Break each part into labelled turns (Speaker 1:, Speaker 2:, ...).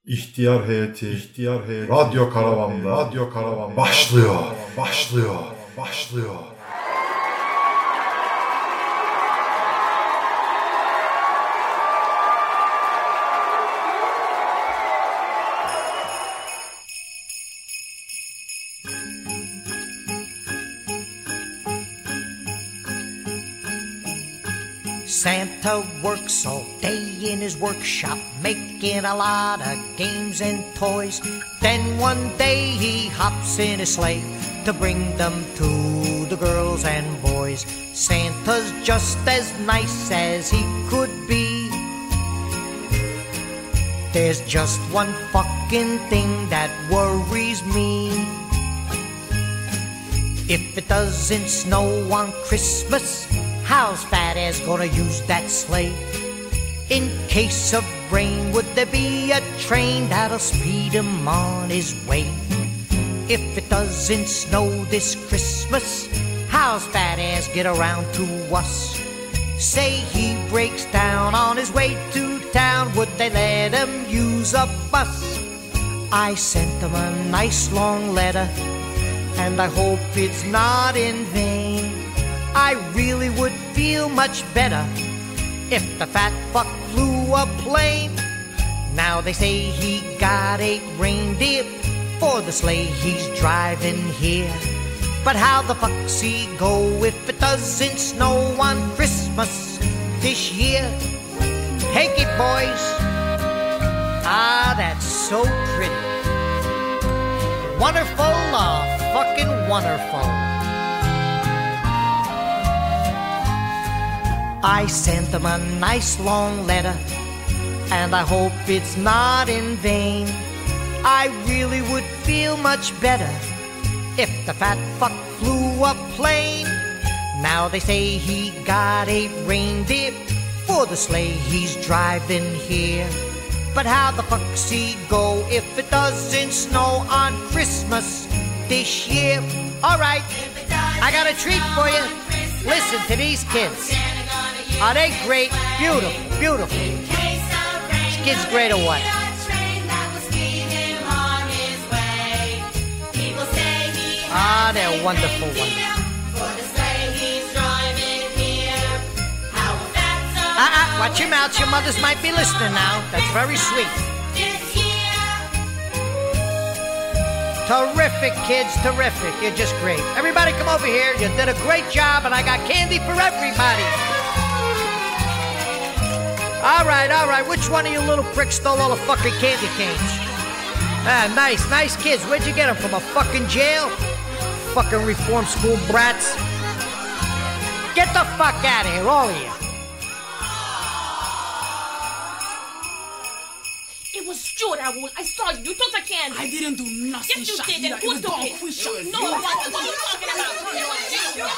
Speaker 1: İhtiyar heyeti, Radyo Karavan'da başlıyor.
Speaker 2: Santa works all day in his workshop, making a lot of games and toys. Then one day he hops in his sleigh to bring them to the girls and boys. Santa's just as nice as he could be. There's just one fucking thing that worries me. If it doesn't snow on Christmas, how's Fat Ass gonna use that sleigh? In case of rain, would there be a train that'll speed him on his way? If it doesn't snow this Christmas, how's Fat Ass get around to us? Say he breaks down on his way to town, would they let him use a bus? I sent him a nice long letter, and I hope it's not in vain. I really would feel much better if the fat fuck flew a plane. Now they say he got 8 reindeer for the sleigh he's driving here. But how the fuck's he go if it doesn't snow on Christmas this year? Take it, boys. Ah, that's so pretty. Wonderful, fucking wonderful. I sent them a nice long letter, and I hope it's not in vain. I really would feel much better if the fat fuck flew a plane. Now they say he got 8 reindeer for the sleigh he's driving here. But how the fuck's he go if it doesn't snow on Christmas this year? Alright, I got a treat for you. Listen to these kids. Are they great? Beautiful, beautiful. These kids great or what? Ah, they're wonderful, wonderful. Watch your mouths. Your mothers might be listening now. That's very sweet. Terrific, kids, terrific. You're just great. Everybody come over here. You did a great job, and I got candy for everybody. All right. Which one of you little pricks stole all the fucking candy canes? Ah, nice kids. Where'd you get them? From a fucking jail? Fucking reform school brats. Get the fuck out of here, all of you.
Speaker 3: It was you, Raoul. I saw you. You took the candy.
Speaker 4: I didn't do nothing,
Speaker 3: Yes, you
Speaker 4: Shahira.
Speaker 3: did. And who took it? No, what are you talking about?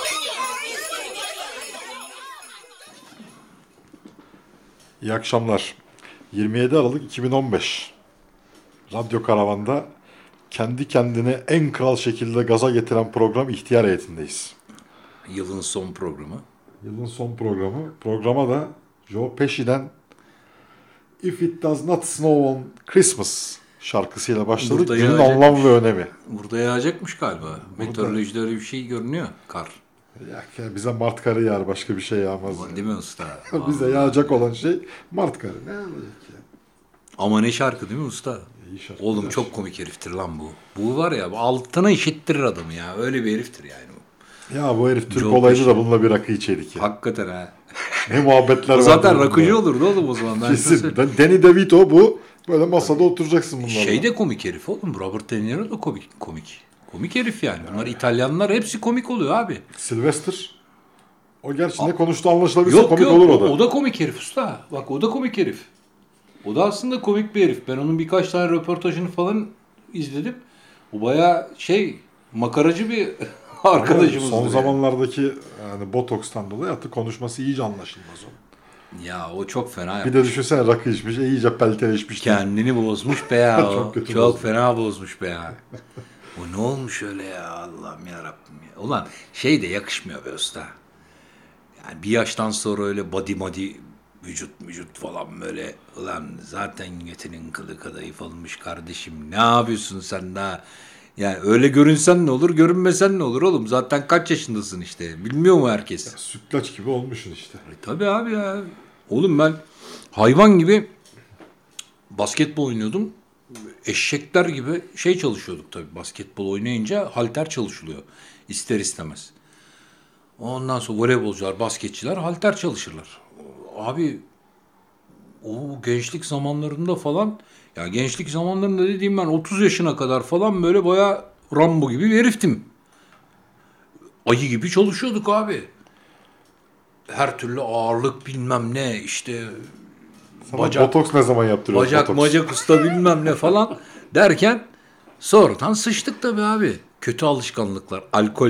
Speaker 1: İyi akşamlar. 27 Aralık 2015. Radyo Karavan'da kendi kendine en kral şekilde gaza getiren program İhtiyar Heyeti'ndeyiz.
Speaker 5: Yılın son programı.
Speaker 1: Yılın son programı. Programa da Joe Pesci'den If It Does Not Snow on Christmas şarkısıyla başladık. Günün anlam ve önemi.
Speaker 5: Burada yağacakmış galiba. Meteorolojide öyle bir şey görünüyor. Kar.
Speaker 1: Ya bize Mart karı yağar, başka bir şey yağmaz.
Speaker 5: Değil mi usta?
Speaker 1: Bize yağacak olan şey Mart karı. Ne olacak ya?
Speaker 5: Ama ne şarkı değil mi usta?
Speaker 1: Şarkı
Speaker 5: Oğlum
Speaker 1: güzel.
Speaker 5: çok komik heriftir lan bu. Bu var ya, altına işittirir adamı ya. Öyle bir heriftir yani bu.
Speaker 1: Ya bu herif Türk
Speaker 5: Joe
Speaker 1: olaydı
Speaker 5: Pesci.
Speaker 1: da bununla bir rakı içerik ya.
Speaker 5: Hakikaten ha.
Speaker 1: Ne muhabbetler var.
Speaker 5: Zaten rakıcı olurdu oğlum o zaman.
Speaker 1: Kesin. Danny DeVito bu. Böyle masada oturacaksın bunlarla.
Speaker 5: Şey de komik herif oğlum. Robert De Niro da komik. Komik herif yani. Bunlar İtalyanlar hepsi komik oluyor abi.
Speaker 1: Sylvester. O gerçi ne konuştu anlaşılabilse
Speaker 5: Yok
Speaker 1: komik olur o da.
Speaker 5: O da komik herif usta. Bak o da komik herif. O da aslında komik bir herif. Ben onun birkaç tane röportajını falan izledim. O bayağı makaracı bir arkadaşımız.
Speaker 1: Son zamanlardaki yani botokstan dolayı artık konuşması iyice anlaşılmaz o.
Speaker 5: Ya o çok fena
Speaker 1: Bir
Speaker 5: yapmış.
Speaker 1: de düşünsene rakı içmiş, iyice pelteleşmiş.
Speaker 5: Kendini bozmuş be ya o.
Speaker 1: Çok kötü
Speaker 5: Çok
Speaker 1: bozmuş.
Speaker 5: fena bozmuş be ya. O ne olmuş öyle ya, Allah'ım yarabbim ya. Ulan şey de yakışmıyor be usta. Yani bir yaştan sonra öyle body vücut falan böyle. Ulan zaten götünün kılı kadayıf olmuş kardeşim. Ne yapıyorsun sen daha? Yani öyle görünsen ne olur, görünmesen ne olur oğlum? Zaten kaç yaşındasın işte. Bilmiyor mu herkes?
Speaker 1: Sütlaç gibi olmuşsun işte.
Speaker 5: Tabii abi ya. Oğlum ben hayvan gibi basketbol oynuyordum. Eşekler gibi çalışıyorduk tabii. Basketbol oynayınca halter çalışılıyor. İster istemez. Ondan sonra voleybolcular, basketçiler halter çalışırlar. Abi o gençlik zamanlarında falan, ya gençlik zamanlarında dediğim ben 30 yaşına kadar falan böyle bayağı Rambo gibi bir heriftim. Ayı gibi çalışıyorduk abi. Her türlü ağırlık bilmem ne işte
Speaker 1: Sana botoks ne zaman yaptırıyorsun?
Speaker 5: bacak usta bilmem ne falan derken sonradan sıçtık tabii abi. Kötü alışkanlıklar.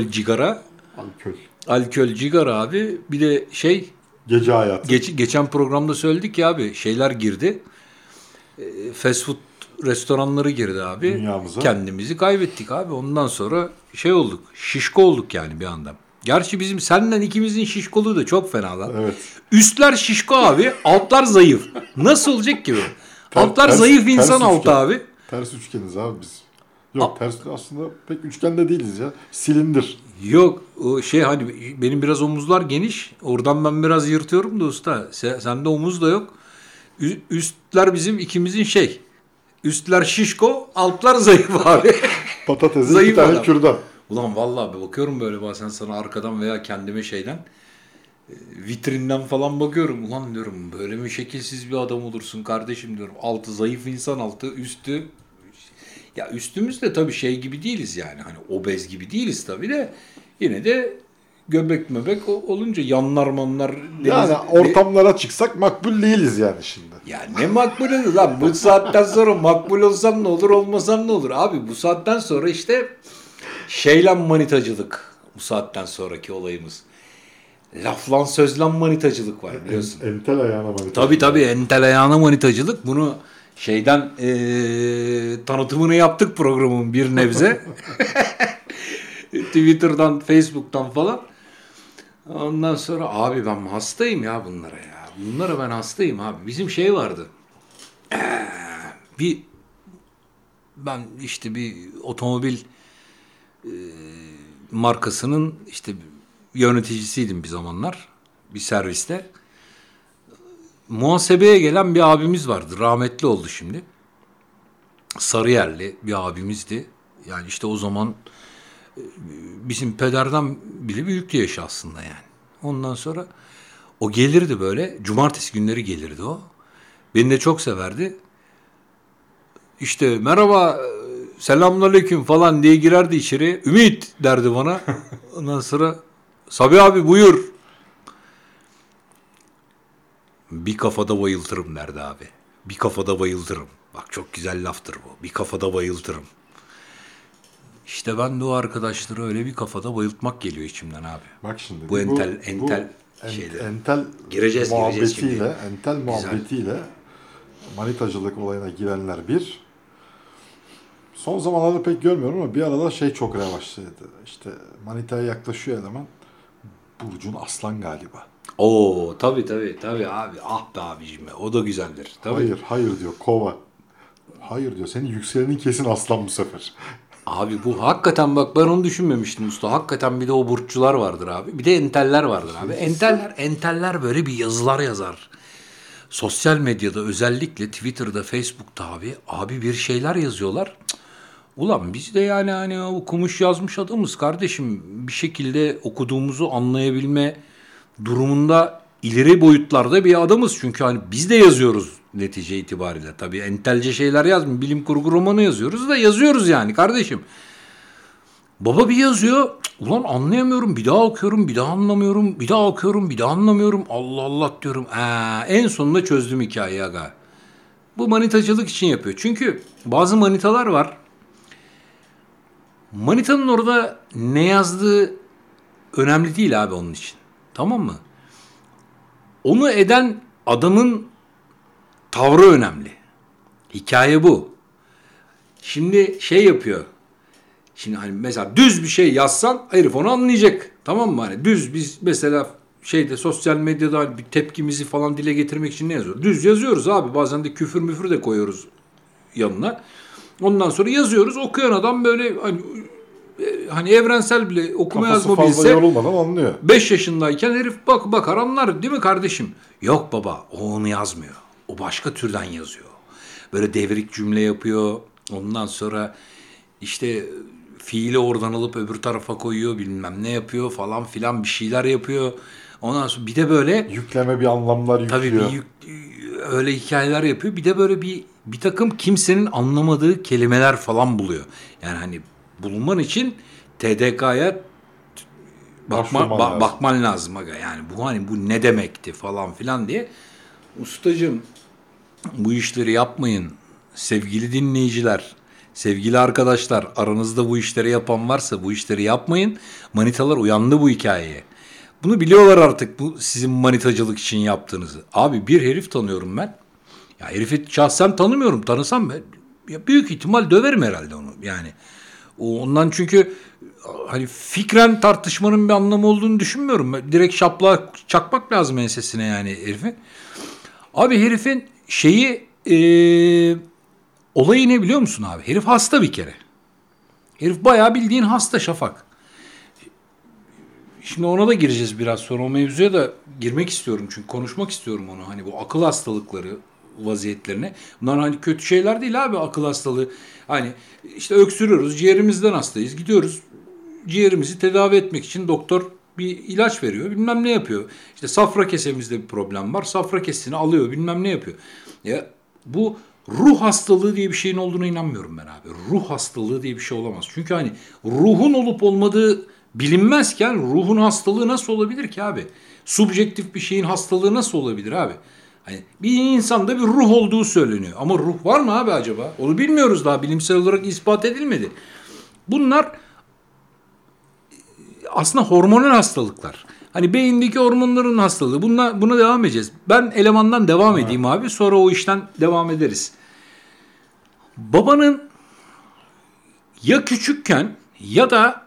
Speaker 5: Alkol, cigara abi. Bir de
Speaker 1: Gece hayatı.
Speaker 5: geçen programda söyledik ya abi, şeyler girdi. Fast food restoranları girdi abi.
Speaker 1: Dünyamıza.
Speaker 5: Kendimizi kaybettik abi. Ondan sonra olduk. Şişko olduk yani bir anda. Gerçi bizim senden ikimizin şişkoluğu da çok fena lan.
Speaker 1: Evet.
Speaker 5: Üstler şişko abi, altlar zayıf. Nasıl olacak ki bu? Altlar zayıf insan altı abi.
Speaker 1: Ters üçgeniz abi biz. Yok ters aslında pek üçgende değiliz ya. Silindir.
Speaker 5: Yok o hani benim biraz omuzlar geniş. Oradan ben biraz yırtıyorum da usta. Sende omuz da yok. Üstler bizim ikimizin Üstler şişko, altlar zayıf abi.
Speaker 1: Patatesin
Speaker 5: Zayıf
Speaker 1: 2 tane
Speaker 5: adam.
Speaker 1: kürdan.
Speaker 5: Ulan vallahi bakıyorum böyle bazen sana arkadan veya kendime vitrinden falan bakıyorum. Ulan diyorum böyle mi şekilsiz bir adam olursun kardeşim diyorum. Altı zayıf insan altı, üstü. Ya üstümüz de tabii gibi değiliz yani. Hani obez gibi değiliz tabii de. Yine de göbek olunca yanlar manlar.
Speaker 1: Yani ortamlara çıksak makbul değiliz yani şimdi.
Speaker 5: Ya ne makbul lan, bu saatten sonra makbul olsam ne olur, olmasam ne olur? Abi bu saatten sonra işte manitacılık bu saatten sonraki olayımız. Laflan sözlan manitacılık var biliyorsun.
Speaker 1: Entel ayağına manitacılık.
Speaker 5: Tabii entel ayağına manitacılık. Bunu tanıtımını yaptık programın bir nebze. Twitter'dan, Facebook'tan falan. Ondan sonra abi ben hastayım ya bunlara ya. Bunlara ben hastayım abi. Bizim vardı. Ben bir otomobil markasının yöneticisiydim bir zamanlar. Bir serviste. Muhasebeye gelen bir abimiz vardı. Rahmetli oldu şimdi. Sarıyerli bir abimizdi. Yani o zaman bizim pederden bile büyüktü yaşı aslında yani. Ondan sonra o gelirdi böyle. Cumartesi günleri gelirdi o. Beni de çok severdi. Merhaba, selamünaleyküm falan diye girerdi içeri. Ümit derdi bana. Ondan sonra Sabi abi buyur. Bir kafada bayıltırım derdi abi. Bir kafada bayıltırım. Bak çok güzel laftır bu. Bir kafada bayıltırım. Ben de o arkadaşları öyle bir kafada bayıltmak geliyor içimden abi.
Speaker 1: Bak şimdi.
Speaker 5: Bu entel şeyler.
Speaker 1: Entel
Speaker 5: gireceğiz şimdi.
Speaker 1: Entel muhabbetiyle manitacılık olayına girenler bir. Son zamanlarda pek görmüyorum ama bir arada çok revaçlıydı. Manitaya yaklaşıyor eleman. Burcun aslan galiba.
Speaker 5: Oo tabii abi. Ah be abicim be. O da güzeldir. Tabii.
Speaker 1: Hayır diyor kova. Hayır diyor senin yükselenin kesin aslan bu sefer.
Speaker 5: Abi bu hakikaten bak ben onu düşünmemiştim usta. Hakikaten bir de o burççular vardır abi. Bir de enteller vardır abi. Enteller böyle bir yazılar yazar. Sosyal medyada özellikle Twitter'da, Facebook'ta abi bir şeyler yazıyorlar. Ulan biz de yani okumuş yazmış adamız kardeşim. Bir şekilde okuduğumuzu anlayabilme durumunda ileri boyutlarda bir adamız. Çünkü biz de yazıyoruz netice itibariyle. Tabii entelce şeyler yazmıyor. Bilim kurgu romanı yazıyoruz da yazıyoruz yani kardeşim. Baba bir yazıyor. Ulan anlayamıyorum. Bir daha okuyorum. Bir daha anlamıyorum. Bir daha okuyorum. Bir daha anlamıyorum. Allah Allah diyorum. En sonunda çözdüm hikayeyi aga. Bu manitacılık için yapıyor. Çünkü bazı manitalar var. Manitanın orada ne yazdığı önemli değil abi onun için. Tamam mı? Onu eden adamın tavrı önemli. Hikaye bu. Şimdi yapıyor. Şimdi mesela düz bir şey yazsan herif onu anlayacak. Tamam mı? Düz biz mesela sosyal medyada bir tepkimizi falan dile getirmek için ne yazıyoruz? Düz yazıyoruz abi. Bazen de küfür müfür de koyuyoruz yanına. Ondan sonra yazıyoruz. Okuyan adam böyle hani evrensel bile okuma
Speaker 1: Kafası
Speaker 5: yazma
Speaker 1: fazla
Speaker 5: bilse
Speaker 1: yorulmadan anlıyor.
Speaker 5: 5 yaşındayken herif bakar anlar değil mi kardeşim? Yok baba, o onu yazmıyor. O başka türden yazıyor. Böyle devrik cümle yapıyor. Ondan sonra işte fiili oradan alıp öbür tarafa koyuyor, bilmem ne yapıyor falan filan, bir şeyler yapıyor. Ondan sonra bir de böyle
Speaker 1: Yükleme bir anlamlar yüklüyor.
Speaker 5: tabii öyle hikayeler yapıyor. Bir de böyle bir takım kimsenin anlamadığı kelimeler falan buluyor. Yani hani bulman için TDK'ya bakman lazım aga. Yani bu ne demekti falan filan diye. Ustacığım, bu işleri yapmayın sevgili dinleyiciler. Sevgili arkadaşlar, aranızda bu işleri yapan varsa bu işleri yapmayın. Manitalar uyandı bu hikayeye. Bunu biliyorlar artık, bu sizin manitacılık için yaptığınızı. Abi bir herif tanıyorum ben. Ya herifi şahsen tanımıyorum. Tanısam ben büyük ihtimal döverim herhalde onu. Yani ondan, çünkü hani fikren tartışmanın bir anlamı olduğunu düşünmüyorum. Direkt şapla çakmak lazım ensesine yani herifin. Abi herifin olayı ne biliyor musun abi? Herif hasta bir kere. Herif bayağı bildiğin hasta Şafak. Şimdi ona da gireceğiz biraz sonra. O mevzuya da girmek istiyorum. Çünkü konuşmak istiyorum onu. Hani bu akıl hastalıkları vaziyetlerine. Bunlar hani kötü şeyler değil abi, akıl hastalığı. Hani işte öksürüyoruz, ciğerimizden hastayız. Gidiyoruz, ciğerimizi tedavi etmek için doktor bir ilaç veriyor. Bilmem ne yapıyor. İşte safra kesemizde bir problem var. Safra kesesini alıyor, bilmem ne yapıyor. Ya bu ruh hastalığı diye bir şeyin olduğuna inanmıyorum ben abi. Ruh hastalığı diye bir şey olamaz. Çünkü hani ruhun olup olmadığı bilinmezken ruhun hastalığı nasıl olabilir ki abi? Subjektif bir şeyin hastalığı nasıl olabilir abi? Hani bir insanda bir ruh olduğu söyleniyor. Ama ruh var mı abi acaba? Onu bilmiyoruz, daha bilimsel olarak ispat edilmedi. Bunlar aslında hormonal hastalıklar. Hani beyindeki hormonların hastalığı. Buna devam edeceğiz. Ben elemandan devam edeyim abi. Sonra o işten devam ederiz. Babanın ya küçükken ya da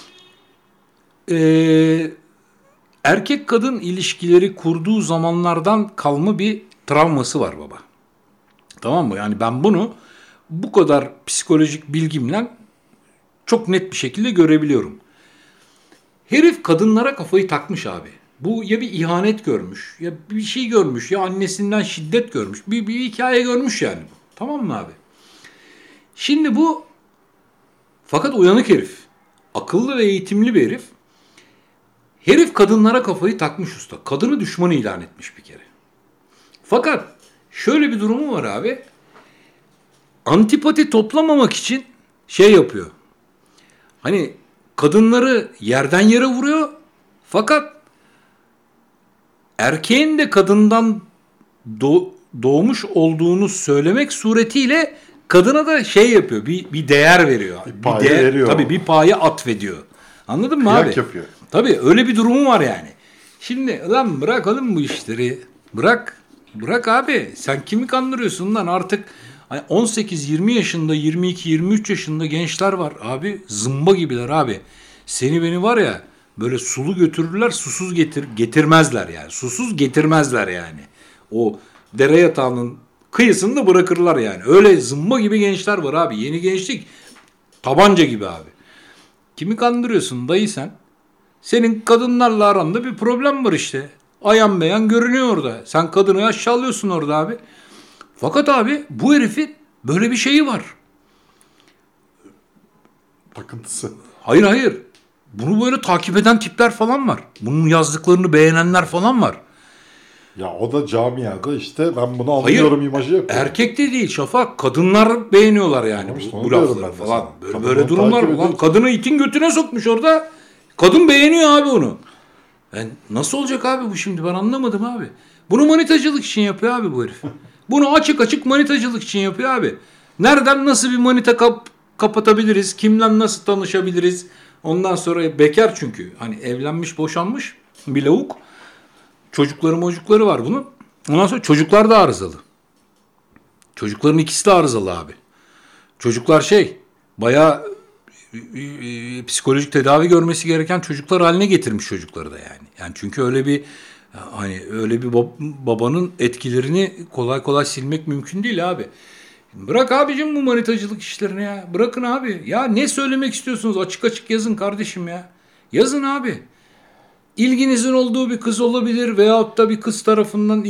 Speaker 5: erkek kadın ilişkileri kurduğu zamanlardan kalma bir travması var baba. Tamam mı? Yani ben bunu bu kadar psikolojik bilgimle çok net bir şekilde görebiliyorum. Herif kadınlara kafayı takmış abi. Bu ya bir ihanet görmüş, ya bir şey görmüş, ya annesinden şiddet görmüş. Bir hikaye görmüş yani bu. Tamam mı abi? Şimdi bu, fakat uyanık herif. Akıllı ve eğitimli bir herif. Herif kadınlara kafayı takmış usta. Kadını düşmanı ilan etmiş bir kere. Fakat şöyle bir durumu var abi. Antipati toplamamak için şey yapıyor. Hani kadınları yerden yere vuruyor. Fakat erkeğin de kadından doğmuş olduğunu söylemek suretiyle kadına da şey yapıyor. Bir değer veriyor.
Speaker 1: Bir payı veriyor.
Speaker 5: Tabii bir payı atfediyor. Anladın mı
Speaker 1: Kıyak
Speaker 5: abi?
Speaker 1: yapıyor.
Speaker 5: Tabii öyle bir durumu var yani. Şimdi lan bırakalım bu işleri. Bırak abi. Sen kimi kandırıyorsun lan artık? 18-20 yaşında, 22-23 yaşında gençler var abi. Zımba gibiler abi. Seni beni var ya böyle sulu götürürler, susuz getirmezler yani. Susuz getirmezler yani. O dere yatağının kıyısında bırakırlar yani. Öyle zımba gibi gençler var abi. Yeni gençlik tabanca gibi abi. Kimi kandırıyorsun dayı sen? Senin kadınlarla aranda bir problem var işte. Ayan beyan görünüyor orada. Sen kadını aşağılıyorsun orada abi. Fakat abi bu herifin böyle bir şeyi var.
Speaker 1: Takıntısı.
Speaker 5: Hayır. Bunu böyle takip eden tipler falan var. Bunun yazdıklarını beğenenler falan var.
Speaker 1: Ya o da camiada işte ben bunu anlıyorum imajı yapıyor.
Speaker 5: Erkek de değil Şafak. Kadınlar beğeniyorlar yani
Speaker 1: işte
Speaker 5: bu lafları falan. Böyle durumlar var.
Speaker 1: ediyor.
Speaker 5: Kadını itin götüne sokmuş orada. Kadın beğeniyor abi onu. Nasıl olacak abi bu şimdi, ben anlamadım abi. Bunu manitacılık için yapıyor abi bu herif. Bunu açık manitacılık için yapıyor abi. Nereden nasıl bir manita kapatabiliriz? Kimle nasıl tanışabiliriz? Ondan sonra bekar çünkü. Hani evlenmiş boşanmış bir lavuk. Çocukları var bunun. Ondan sonra çocuklar da arızalı. Çocukların ikisi de arızalı abi. Çocuklar bayağı psikolojik tedavi görmesi gereken çocuklar haline getirmiş çocukları da yani. Yani çünkü öyle bir hani öyle bir babanın etkilerini kolay kolay silmek mümkün değil abi. Bırak abicim bu manitacılık işlerini ya. Bırakın abi. Ya ne söylemek istiyorsunuz? Açık açık yazın kardeşim ya. Yazın abi. İlginizin olduğu bir kız olabilir veyahut da bir kız tarafından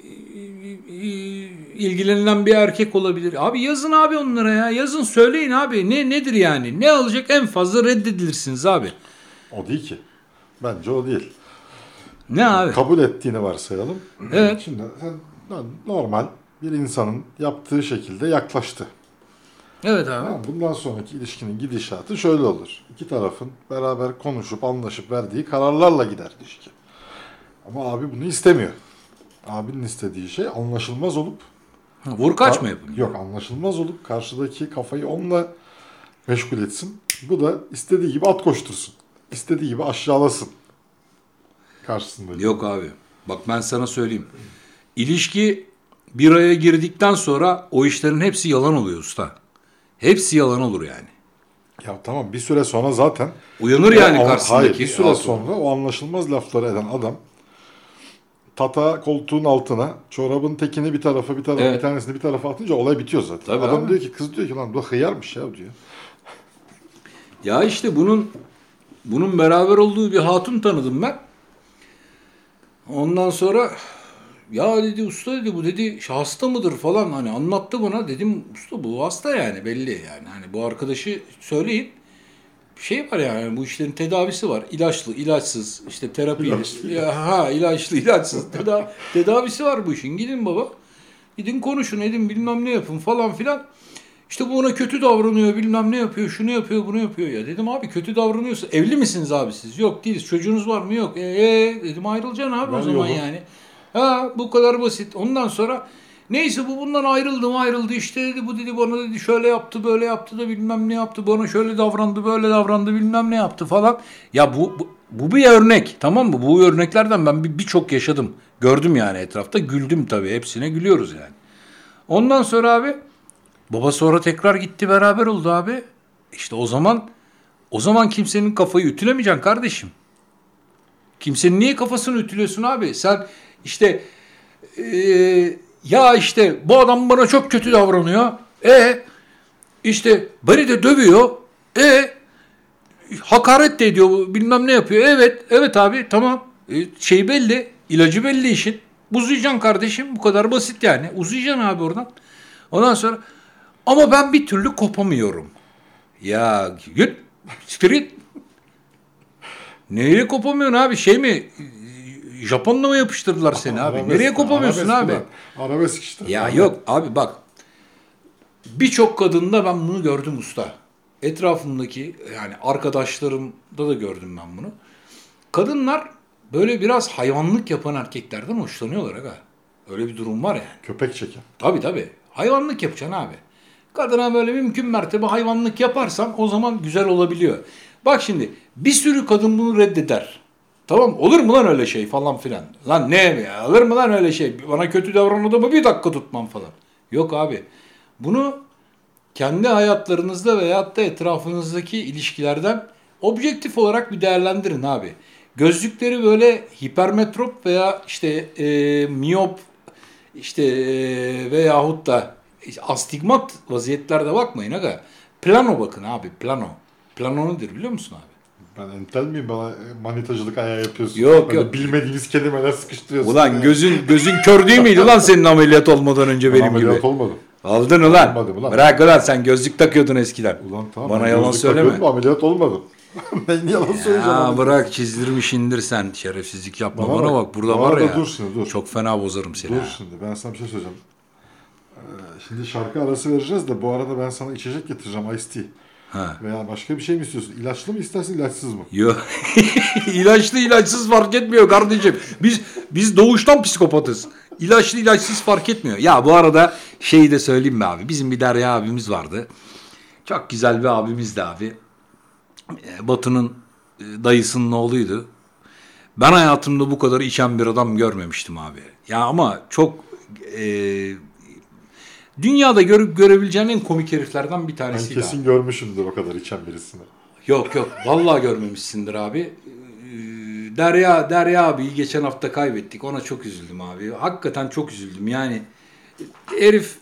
Speaker 5: ilgilenilen bir erkek olabilir. Abi yazın abi onlara ya. Yazın söyleyin abi. Nedir yani? Ne alacak? En fazla reddedilirsiniz abi.
Speaker 1: O değil ki. Bence o değil.
Speaker 5: Ne abi?
Speaker 1: Kabul ettiğini varsayalım.
Speaker 5: Evet.
Speaker 1: Şimdi sen normal bir insanın yaptığı şekilde yaklaştı.
Speaker 5: Evet abi.
Speaker 1: Tamam, bundan sonraki ilişkinin gidişatı şöyle olur. İki tarafın beraber konuşup anlaşıp verdiği kararlarla gider ilişki. Ama abi bunu istemiyor. Abinin istediği şey anlaşılmaz olup
Speaker 5: Vur kaç mı yapın?
Speaker 1: Yok, anlaşılmaz olup karşıdaki kafayı onunla meşgul etsin. Bu da istediği gibi at koştursun. İstediği gibi aşağılasın. Karşısında.
Speaker 5: Yok abi. Bak ben sana söyleyeyim. İlişki bir aya girdikten sonra o işlerin hepsi yalan oluyor usta. Hepsi yalan olur yani.
Speaker 1: Ya tamam, bir süre sonra zaten
Speaker 5: Uyanır yani karşısındaki.
Speaker 1: Hayır, bir süre
Speaker 5: hatun.
Speaker 1: sonra o anlaşılmaz lafları eden adam tata koltuğun altına çorabın tekini bir tarafa
Speaker 5: Evet.
Speaker 1: bir tanesini bir tarafa atınca olay bitiyor zaten.
Speaker 5: Tabii
Speaker 1: Adam
Speaker 5: abi.
Speaker 1: diyor ki, kız diyor ki lan bu hıyarmış ya diyor.
Speaker 5: Ya işte bunun beraber olduğu bir hatun tanıdım ben. Ondan sonra ya dedi usta dedi bu dedi hasta mıdır falan hani anlattı bana. Dedim usta bu hasta yani belli yani. Hani bu arkadaşı söyleyin. Bir şey var yani bu işlerin tedavisi var. İlaçlı, ilaçsız, işte terapi.
Speaker 1: İlaçlı.
Speaker 5: İlaçlı, ilaçsız. Tedavisi var bu işin. Gidin baba. Gidin konuşun edin bilmem ne yapın falan filan. İşte bu ona kötü davranıyor bilmem ne yapıyor. Şunu yapıyor bunu yapıyor ya. Dedim abi kötü davranıyorsa evli misiniz abi siz? Yok değiliz. Çocuğunuz var mı? Yok. Dedim ayrılacaksın abi
Speaker 1: Ben
Speaker 5: o zaman
Speaker 1: yokum.
Speaker 5: yani. Ha bu kadar basit. Ondan sonra neyse bu bundan ayrıldı işte dedi bu dedi bana dedi şöyle yaptı böyle yaptı da bilmem ne yaptı bana şöyle davrandı böyle davrandı bilmem ne yaptı falan. Ya bu bir örnek tamam mı? Bu örneklerden ben birçok yaşadım. Gördüm yani etrafta güldüm tabii hepsine gülüyoruz yani. Ondan sonra abi baba sonra tekrar gitti beraber oldu abi. İşte o zaman kimsenin kafayı ütülemeyeceksin kardeşim. Kimsenin niye kafasını ütülüyorsun abi? Sen işte ya işte bu adam bana çok kötü davranıyor. İşte beni de dövüyor. Hakaret de ediyor bilmem ne yapıyor. Evet abi tamam. Şey belli. İlacı belli işin. Uzayacaksın kardeşim. Bu kadar basit yani. Uzayacaksın abi oradan. Ondan sonra ama ben bir türlü kopamıyorum. Ya git. Spirit. Neyle kopamıyorsun abi? Şey mi? Japonla mı yapıştırdılar seni abi?
Speaker 1: Arabesk,
Speaker 5: Nereye kopamıyorsun abi?
Speaker 1: Arabesk işte.
Speaker 5: Ya yok abi bak. Birçok kadında ben bunu gördüm usta. Etrafımdaki yani arkadaşlarımda da gördüm ben bunu. Kadınlar böyle biraz hayvanlık yapan erkeklerden hoşlanıyorlar aga. Öyle bir durum var yani.
Speaker 1: Köpek çeken.
Speaker 5: Tabii. Hayvanlık yapacaksın abi. Kadına böyle mümkün mertebe hayvanlık yaparsan o zaman güzel olabiliyor. Bak şimdi bir sürü kadın bunu reddeder. Tamam olur mu lan öyle şey falan filan. Lan ne ya olur mu lan öyle şey. Bana kötü davranan adamı bir dakika tutmam falan. Yok abi. Bunu kendi hayatlarınızda veyahut da etrafınızdaki ilişkilerden objektif olarak bir değerlendirin abi. Gözlükleri böyle hipermetrop veya işte miyop işte veyahut da astigmat vaziyetlerde bakmayın aga. Plano bakın abi plano. Plano nedir biliyor musun abi?
Speaker 1: Ben entel miyim, bana manitacılık ayağı yapıyorsun?
Speaker 5: Yok,
Speaker 1: Böyle
Speaker 5: yok.
Speaker 1: bilmediğimiz kelimeler sıkıştırıyorsun.
Speaker 5: Ulan
Speaker 1: Yani.
Speaker 5: gözün kör değil miydi lan senin ameliyat olmadan önce benim gibi?
Speaker 1: Ameliyat olmadım.
Speaker 5: Aldın ulan.
Speaker 1: Olmadım ulan.
Speaker 5: Bırak ulan sen gözlük takıyordun eskiden.
Speaker 1: Ulan tamam.
Speaker 5: Bana
Speaker 1: ben
Speaker 5: yalan
Speaker 1: gözlük
Speaker 5: söyleme.
Speaker 1: takıyordum, ameliyat olmadım. Ben yalan söyleyeceğim.
Speaker 5: Ya
Speaker 1: abi.
Speaker 5: bırak çizdirmiş indir sen şerefsizlik yapma
Speaker 1: Bana
Speaker 5: bana
Speaker 1: bak,
Speaker 5: bak burada
Speaker 1: bu
Speaker 5: var
Speaker 1: arada
Speaker 5: ya.
Speaker 1: dur şimdi, dur.
Speaker 5: Çok fena bozarım seni.
Speaker 1: Dur
Speaker 5: ha.
Speaker 1: şimdi, ben sana bir şey söyleyeceğim. Şimdi şarkı arası vereceğiz de bu arada ben sana içecek getireceğim, Ice Tea.
Speaker 5: Ha.
Speaker 1: Veya başka bir şey mi istiyorsun? İlaçlı mı istersin, ilaçsız mı?
Speaker 5: Yok. İlaçlı ilaçsız fark etmiyor kardeşim. Biz doğuştan psikopatız. İlaçlı ilaçsız fark etmiyor. Ya bu arada şeyi de söyleyeyim mi abi? Bizim bir Derya abimiz vardı. Çok güzel bir abimizdi abi. Batu'nun dayısının oğluydu. Ben hayatımda bu kadar içen bir adam görmemiştim abi. Ya ama çok Dünyada görebileceğin en komik heriflerden bir
Speaker 1: Ben
Speaker 5: tanesiydi.
Speaker 1: kesin görmüşümdür o kadar içen birisini.
Speaker 5: Yok. Vallahi görmemişsindir abi. Derya abiyi geçen hafta kaybettik. Ona çok üzüldüm abi. Hakikaten çok üzüldüm. Yani herif,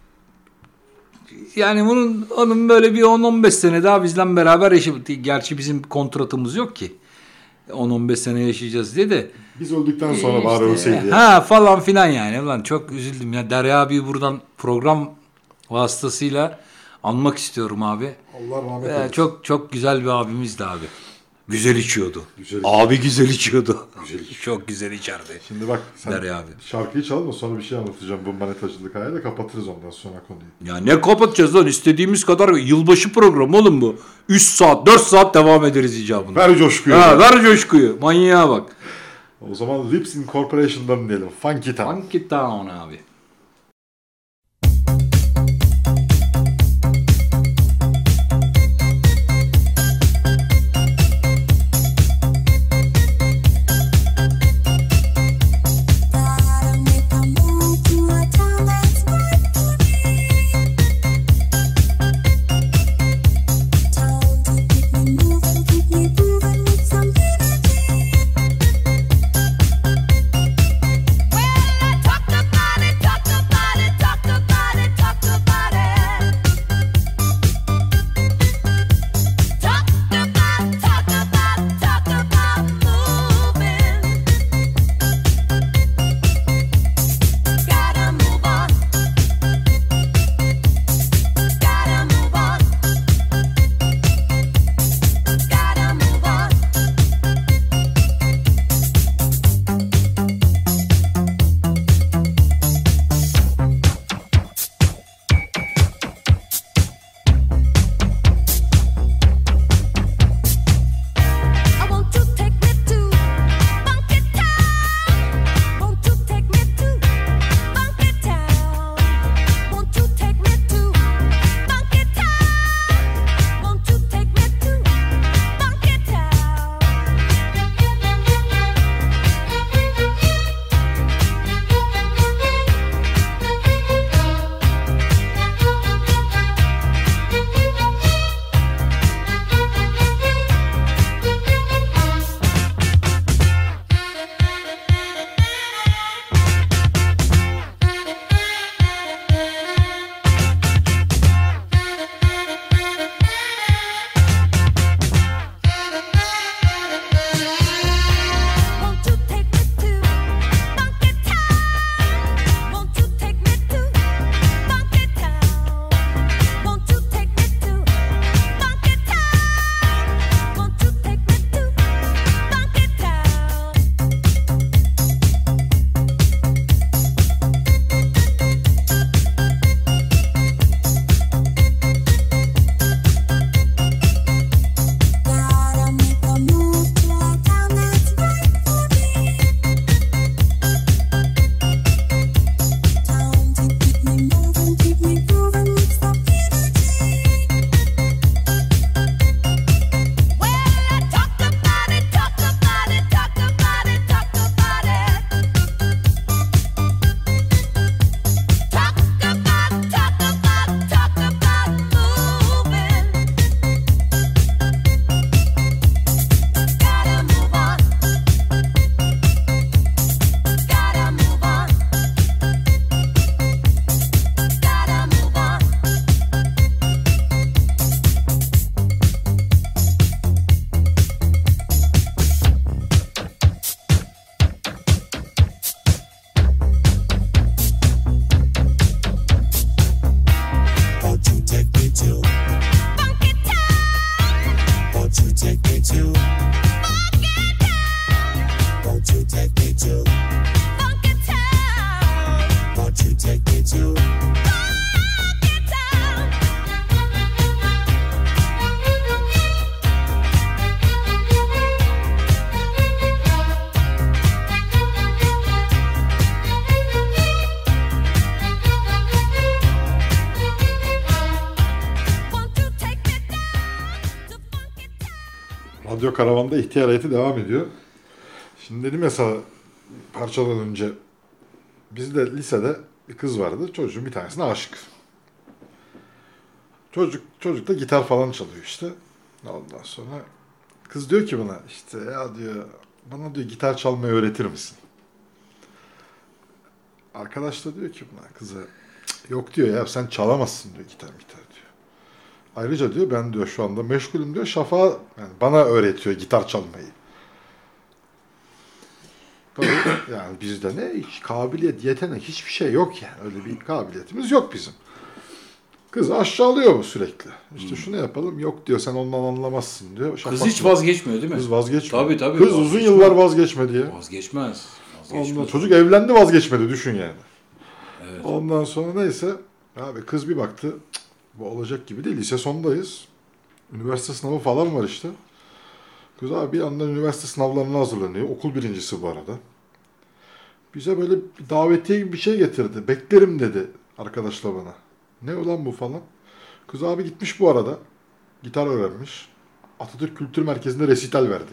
Speaker 5: yani onun böyle bir 10-15 sene daha bizden beraber yaşayıp, gerçi bizim kontratımız yok ki 10-15 sene yaşayacağız diye de.
Speaker 1: Biz öldükten sonra bari ölseydi ya.
Speaker 5: Ha falan filan yani. Ulan çok üzüldüm ya. Derya abiyi buradan program vasıtasıyla anmak istiyorum abi.
Speaker 1: Allah rahmet eylesin.
Speaker 5: Çok güzel bir abimizdi abi. Güzel içiyordu.
Speaker 1: Güzel
Speaker 5: Abi güzel içiyordu.
Speaker 1: Güzel içiyordu.
Speaker 5: Çok güzel içerdi.
Speaker 1: Şimdi bak sen
Speaker 5: Derya abi.
Speaker 1: şarkıyı çal da sonra bir şey anlatacağım bu manetacılık ayağıyla kapatırız ondan sonra konuyu.
Speaker 5: Ya ne kapatacağız lan? İstediğimiz kadar yılbaşı programı oğlum bu. 3 saat 4 saat devam ederiz icabında.
Speaker 1: Ver coşkuyu.
Speaker 5: Ver coşkuyu. Manyağa bak.
Speaker 1: O zaman Lips Incorporation'dan diyelim. Funky Town.
Speaker 5: Funky Town abi.
Speaker 1: Radyo Karavan'da ihtiyar heyeti devam ediyor. Şimdi dedim ya sana parçadan önce biz de lisede bir kız vardı. Çocuğun bir tanesine aşık. Çocuk da gitar falan çalıyor işte. Ondan sonra kız diyor ki buna işte ya diyor bana diyor gitar çalmayı öğretir misin? Arkadaş da diyor ki buna kıza yok diyor ya sen çalamazsın diyor gitar diyor. Ayrıca diyor ben diyor şu anda meşgulüm diyor Şafak yani bana öğretiyor gitar çalmayı. Tabii yani bizde ne hiç kabiliyet, yetenek hiçbir şey yok yani. Öyle bir kabiliyetimiz yok bizim. Kız aşağılıyor mu sürekli? İşte şunu yapalım. Yok diyor sen ondan anlamazsın diyor.
Speaker 5: Kız hiç vazgeçmiyor değil mi?
Speaker 1: Kız vazgeçmiyor.
Speaker 5: Tabii.
Speaker 1: Kız uzun yıllar vazgeçmedi ya.
Speaker 5: Vazgeçmez.
Speaker 1: Ondan, çocuk evlendi vazgeçmedi düşün yani.
Speaker 5: Evet.
Speaker 1: Ondan sonra neyse abi kız bir baktı bu olacak gibi değil. Lise sondayız. Üniversite sınavı falan var işte. Kız abi bir yandan üniversite sınavlarına hazırlanıyor. Okul birincisi bu arada. Bize böyle bir davetiye gibi bir şey getirdi. Beklerim dedi arkadaşla bana. Ne ulan bu falan. Kız abi gitmiş bu arada. Gitar öğrenmiş. Atatürk Kültür Merkezi'nde resital verdi.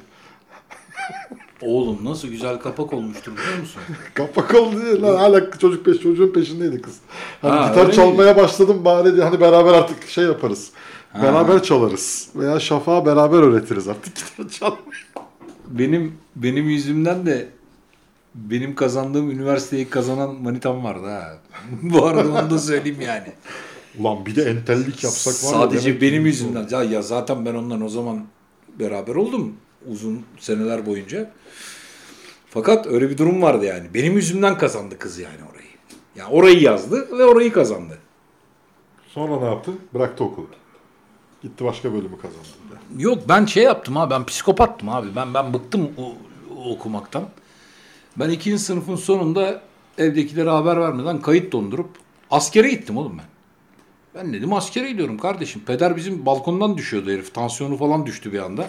Speaker 5: Oğlum nasıl güzel kapak olmuştur biliyor musun?
Speaker 1: Kapak oldu diye lan hala çocuğun peşindeydi kız. Hani gitar
Speaker 5: öyle
Speaker 1: çalmaya başladım bari diye hani beraber artık şey yaparız.
Speaker 5: Ha.
Speaker 1: Beraber çalarız. Veya Şafak'a beraber öğretiriz artık gitar çalmayı.
Speaker 5: Benim yüzümden de benim kazandığım üniversiteyi kazanan manitam vardı ha. Bu arada onu da söyleyeyim yani.
Speaker 1: Ulan bir de entellik yapsak var ya.
Speaker 5: Sadece benim yüzümden. Ya zaten ben ondan o zaman beraber oldum uzun seneler boyunca. Fakat öyle bir durum vardı yani. Benim yüzümden kazandı kız yani orayı. Yani orayı yazdı ve orayı kazandı.
Speaker 1: Sonra ne yaptı? Bıraktı okulu. Gitti başka bölümü kazandı.
Speaker 5: Yok ben şey yaptım abi. Ben psikopattım abi. Ben bıktım okumaktan. Ben 2. sınıfın sonunda evdekilere haber vermeden kayıt dondurup askere gittim oğlum ben. Ben dedim askere gidiyorum kardeşim. Peder bizim balkondan düşüyordu herif. Tansiyonu falan düştü bir anda.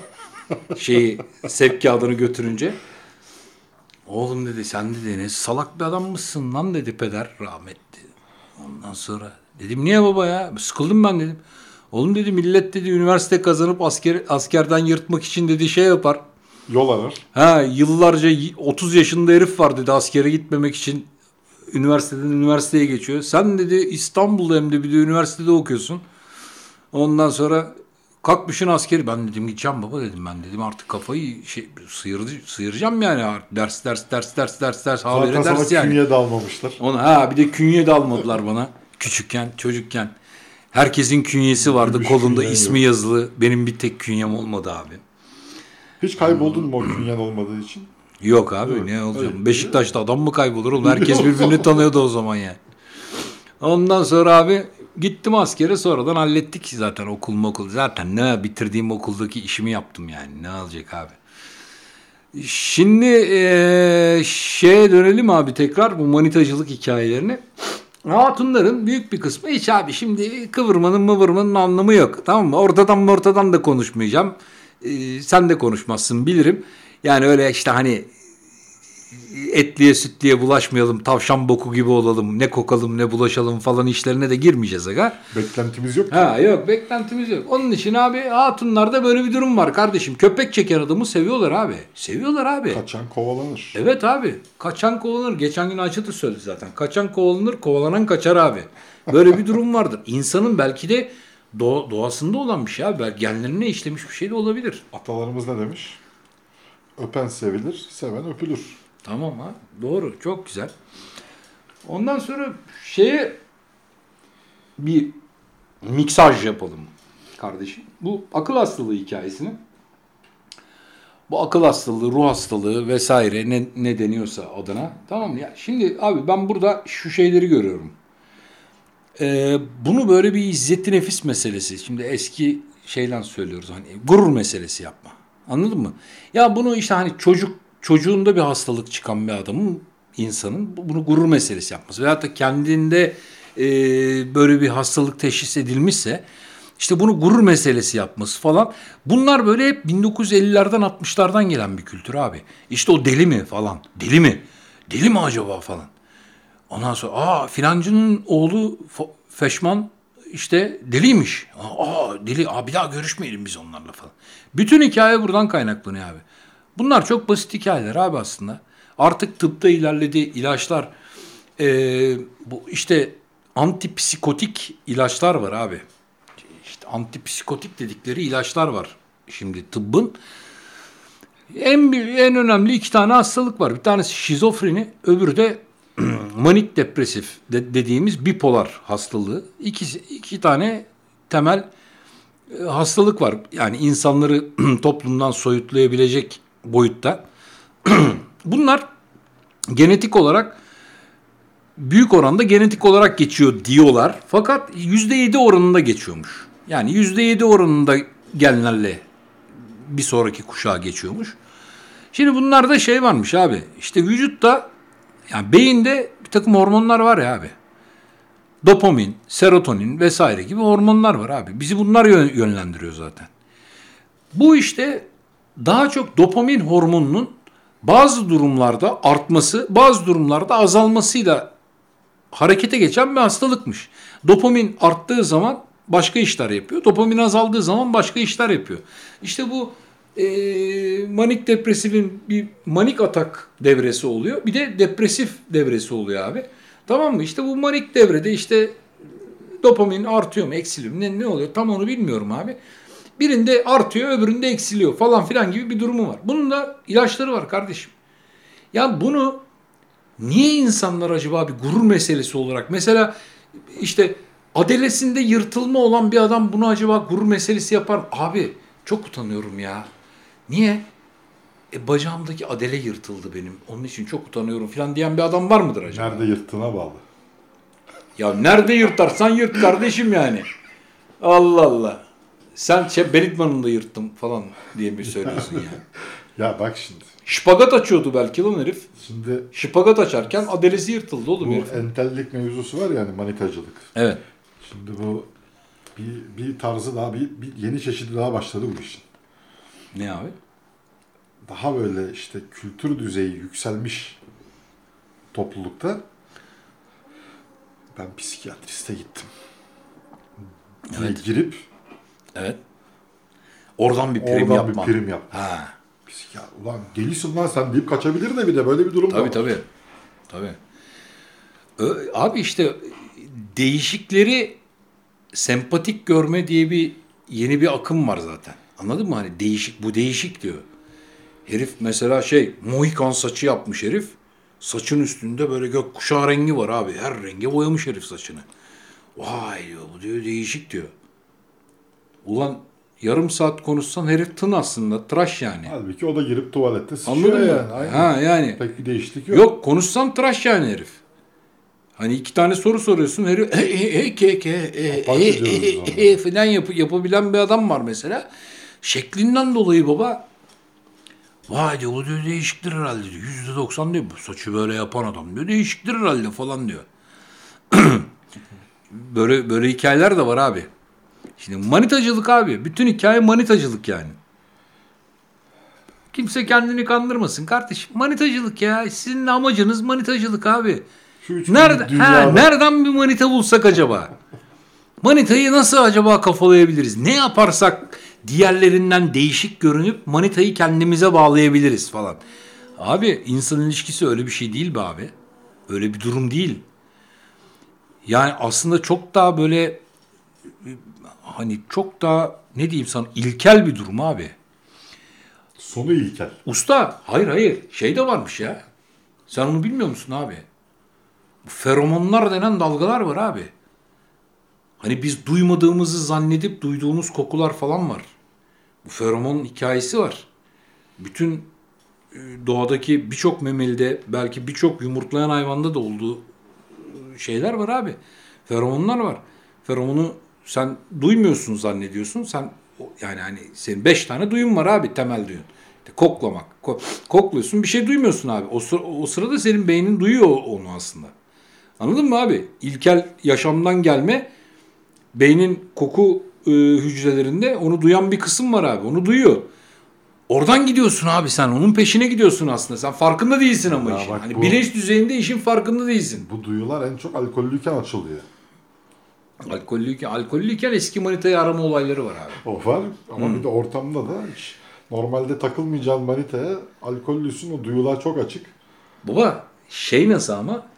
Speaker 5: Sevk kağıdını götürünce. Oğlum dedi sen dedi ne salak bir adam mısın lan dedi peder rahmetli. Ondan sonra dedim niye baba ya sıkıldım ben dedim. Oğlum dedi millet dedi üniversite kazanıp askerden yırtmak için dedi şey yapar.
Speaker 1: Yol arar.
Speaker 5: Ha yıllarca 30 yaşında herif var dedi askere gitmemek için üniversiteden üniversiteye geçiyor. Sen dedi İstanbul'da hem de bir de üniversitede okuyorsun. Ondan sonra kalkmışsın askeri. Ben dedim gideceğim baba dedim ben dedim artık kafayı sıyıracağım yani. Ders.
Speaker 1: Zaten sana
Speaker 5: yani.
Speaker 1: künye de almamışlar.
Speaker 5: Bir de künye de almadılar bana. Küçükken, çocukken. Herkesin künyesi vardı.
Speaker 1: Gümüş
Speaker 5: Kolunda
Speaker 1: künyen
Speaker 5: ismi
Speaker 1: yok.
Speaker 5: yazılı. Benim bir tek künyem olmadı abi.
Speaker 1: Hiç kayboldun mu o künyen olmadığı için?
Speaker 5: Yok abi
Speaker 1: Evet,
Speaker 5: ne olacağım?
Speaker 1: öyle.
Speaker 5: Beşiktaş'ta adam mı kaybolur oğlum? Herkes birbirini tanıyordu o zaman yani. Ondan sonra abi gittim askere sonradan hallettik zaten okul. Zaten ne bitirdiğim okuldaki işimi yaptım yani. Ne olacak abi? Şimdi şeye dönelim abi tekrar bu manitacılık hikayelerine. Hatunların büyük bir kısmı hiç abi şimdi kıvırmanın anlamı yok. Tamam mı? Ortadan da konuşmayacağım. Sen de konuşmazsın bilirim. Yani öyle işte hani etliye sütliye bulaşmayalım, tavşan boku gibi olalım, ne kokalım ne bulaşalım falan işlerine de girmeyeceğiz aga.
Speaker 1: Beklentimiz yok ki.
Speaker 5: Yok beklentimiz yok. Onun için abi hatunlarda böyle bir durum var kardeşim. Köpek çeken adamı seviyorlar abi. Seviyorlar abi.
Speaker 1: Kaçan kovalanır.
Speaker 5: Evet abi. Kaçan kovalanır. Geçen gün Ayça da söyledi zaten. Kaçan kovalanır, kovalanan kaçar abi. Böyle bir durum vardır. İnsanın belki de doğasında olan bir şey abi. Belki genlerine işlemiş bir şey de olabilir.
Speaker 1: Atalarımız ne demiş? Öpen sevilir, seven öpülür.
Speaker 5: Tamam ha. Doğru. Çok güzel. Ondan sonra bir miksaj yapalım kardeşim. Bu akıl hastalığı hikayesini. Bu akıl hastalığı, ruh hastalığı vesaire ne deniyorsa adına. Tamam mı? Ya şimdi abi ben burada şu şeyleri görüyorum. Bunu böyle bir izzet-i nefis meselesi. Şimdi eski şeyden söylüyoruz hani gurur meselesi yapma. Anladın mı? Ya bunu işte hani çocuğunda bir hastalık çıkan bir adamın, insanın bunu gurur meselesi yapması. Veyahut da kendinde böyle bir hastalık teşhis edilmişse işte bunu gurur meselesi yapması falan. Bunlar böyle hep 1950'lerden 60'lardan gelen bir kültür abi. İşte o deli mi falan. Deli mi? Deli mi acaba falan. Ondan sonra filancının oğlu Feşman işte deliymiş. Deli. Bir daha görüşmeyelim biz onlarla falan. Bütün hikaye buradan kaynaklanıyor abi. Bunlar çok basit hikayeler abi aslında. Artık tıpta ilerledi. İlaçlar bu işte antipsikotik ilaçlar var abi. İşte antipsikotik dedikleri ilaçlar var. Şimdi tıbbın en önemli 2 tane hastalık var. Bir tanesi şizofreni, öbürü de manik depresif dediğimiz bipolar hastalığı. İki tane temel hastalık var. Yani insanları toplumdan soyutlayabilecek boyutta. Bunlar genetik olarak büyük oranda genetik olarak geçiyor diyorlar. Fakat %7 oranında geçiyormuş. Yani %7 oranında genlerle bir sonraki kuşağa geçiyormuş. Şimdi bunlarda şey varmış abi. İşte vücutta, yani beyinde bir takım hormonlar var ya abi. Dopamin, serotonin vesaire gibi hormonlar var abi. Bizi bunlar yönlendiriyor zaten. Bu işte daha çok dopamin hormonunun bazı durumlarda artması, bazı durumlarda azalmasıyla harekete geçen bir hastalıkmış. Dopamin arttığı zaman başka işler yapıyor. Dopamin azaldığı zaman başka işler yapıyor. İşte bu manik depresifin bir manik atak devresi oluyor. Bir de depresif devresi oluyor abi. Tamam mı? İşte bu manik devrede işte dopamin artıyor mu, eksiliyor mu? Ne oluyor? Tam onu bilmiyorum abi. Birinde artıyor, öbüründe eksiliyor falan filan gibi bir durumu var. Bunun da ilaçları var kardeşim. Ya bunu niye insanlar acaba bir gurur meselesi olarak, mesela işte adelesinde yırtılma olan bir adam bunu acaba gurur meselesi yapar mı? Abi çok utanıyorum ya. Niye? Bacağımdaki adele yırtıldı benim. Onun için çok utanıyorum falan diyen bir adam var mıdır acaba?
Speaker 1: Nerede yırttığına bağlı.
Speaker 5: Ya nerede yırtarsan yırt kardeşim yani. Allah Allah. Sen Benitman'ını da yırttım falan diye mi söylüyorsun ya?
Speaker 1: Ya bak şimdi.
Speaker 5: Şipagat açıyordu belki lan herif.
Speaker 1: Şimdi
Speaker 5: Şipagat açarken adelesi yırtıldı oğlum
Speaker 1: bu
Speaker 5: herif.
Speaker 1: entellik mevzusu var yani, manitacılık.
Speaker 5: Evet.
Speaker 1: Şimdi bu bir tarzı daha, bir yeni çeşidi daha başladı bu işin.
Speaker 5: Ne abi?
Speaker 1: Daha böyle işte kültür düzeyi yükselmiş toplulukta ben psikiyatriste gittim.
Speaker 5: Evet.
Speaker 1: Girip
Speaker 5: Evet. Oradan bir prim yapma.
Speaker 1: bir prim yap.
Speaker 5: Ha.
Speaker 1: Ulan delisin lan sen deyip kaçabilir de, bir de böyle bir durum da var.
Speaker 5: Tabii. Abi işte değişikleri sempatik görme diye yeni bir akım var zaten. Anladın mı? Hani bu değişik diyor. Herif mesela Mohikan saçı yapmış herif. Saçın üstünde böyle gökkuşağı rengi var abi. Her renge boyamış herif saçını. Vay diyor, bu diyor değişik diyor. Ulan yarım saat konuşsan herif tın aslında. Tıraş yani.
Speaker 1: Halbuki o da girip tuvalette sıçıyor.
Speaker 5: Anladın mı?
Speaker 1: Yani. Aynen.
Speaker 5: Ha yani.
Speaker 1: Pek bir değişiklik yok.
Speaker 5: Yok, konuşsan tıraş yani herif. Hani 2 tane soru soruyorsun herif falan yapabilen bir adam var mesela. Şeklinden dolayı baba, vay diyor, bu diyor değişiktir herhalde diyor. %90 diyor, bu saçı böyle yapan adam diyor değişiktir herhalde falan diyor. böyle hikayeler de var abi. Şimdi manitacılık abi. Bütün hikaye manitacılık yani. Kimse kendini kandırmasın kardeşim. Manitacılık ya. Sizin amacınız manitacılık abi. Nereden bir manita bulsak acaba? Manitayı nasıl acaba kafalayabiliriz? Ne yaparsak diğerlerinden değişik görünüp manitayı kendimize bağlayabiliriz falan. Abi insan ilişkisi öyle bir şey değil be abi. Öyle bir durum değil. Yani aslında çok daha böyle, hani çok daha ne diyeyim sana, ilkel bir durum abi.
Speaker 1: Sonu ilkel.
Speaker 5: Usta hayır şey de varmış ya. Sen onu bilmiyor musun abi? Bu feromonlar denen dalgalar var abi. Hani biz duymadığımızı zannedip duyduğumuz kokular falan var. Bu feromon hikayesi var. Bütün doğadaki birçok memelide, belki birçok yumurtlayan hayvanda da olduğu şeyler var abi. Feromonlar var. Feromonu sen duymuyorsun zannediyorsun. Sen yani hani senin 5 tane duyun var abi, temel duyun. İşte koklamak. Kokluyorsun, bir şey duymuyorsun abi. O sırada senin beynin duyuyor onu aslında. Anladın mı abi? İlkel yaşamdan gelme, beynin koku hücrelerinde onu duyan bir kısım var abi. Onu duyuyor. Oradan gidiyorsun abi sen. Onun peşine gidiyorsun aslında. Sen farkında değilsin ama işin. Hani bilinç düzeyinde işin farkında değilsin.
Speaker 1: Bu duyular en çok alkollüyken açılıyor.
Speaker 5: Alkollüyken eski manitayı arama olayları var abi.
Speaker 1: O var ama bir de ortamda da hiç normalde takılmayacağın manitaya alkollüsün, o duyular çok açık.
Speaker 5: Baba nasıl ama?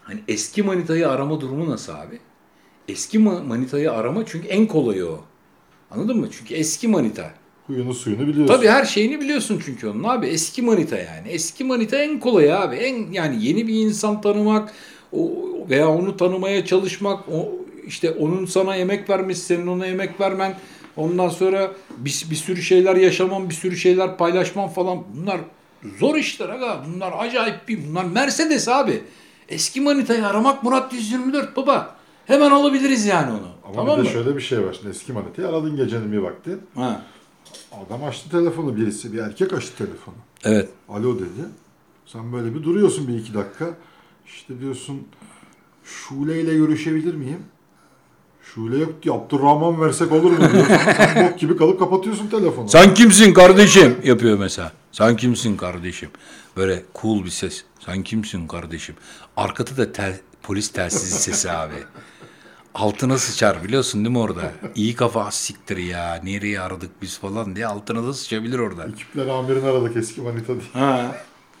Speaker 5: Hani eski manitayı arama durumu nasıl abi? Eski manitayı arama çünkü en kolayı o. Anladın mı? Çünkü eski manita.
Speaker 1: Huyunu suyunu biliyorsun.
Speaker 5: Tabii her şeyini biliyorsun çünkü onun abi. Eski manita yani. Eski manita en kolayı abi. Yani yeni bir insan tanımak veya onu tanımaya çalışmak, işte onun sana emek vermesi, senin ona emek vermen, ondan sonra bir sürü şeyler yaşaman, bir sürü şeyler paylaşman falan. Bunlar zor işler aga. Bunlar acayip bunlar Mercedes abi. Eski manitayı aramak Murat 124 baba. Hemen alabiliriz yani onu.
Speaker 1: Ama
Speaker 5: tamam
Speaker 1: bir de
Speaker 5: mı?
Speaker 1: şöyle bir şey var. Şimdi eski manitayı aradın gecenin bir vakti.
Speaker 5: Ha.
Speaker 1: Adam açtı telefonu, birisi, bir erkek açtı telefonu.
Speaker 5: Evet.
Speaker 1: Alo dedi. Sen böyle bir duruyorsun bir iki dakika. İşte diyorsun, Şule ile görüşebilir miyim? Şule yok diyor. Abdurrahman versek olur mu diyorsun. Sen bok gibi kalıp kapatıyorsun telefonu.
Speaker 5: Sen kimsin kardeşim? Yapıyor mesela. Sen kimsin kardeşim? Böyle cool bir ses. Sen kimsin kardeşim? Arkada da polis telsizi sesi abi. Altına sıçar biliyorsun değil mi orada? İyi kafa siktir ya. Nereye aradık biz falan diye altına da sıçabilir orada.
Speaker 1: Ekipler amirini aradık eski manita diye.
Speaker 5: Ha.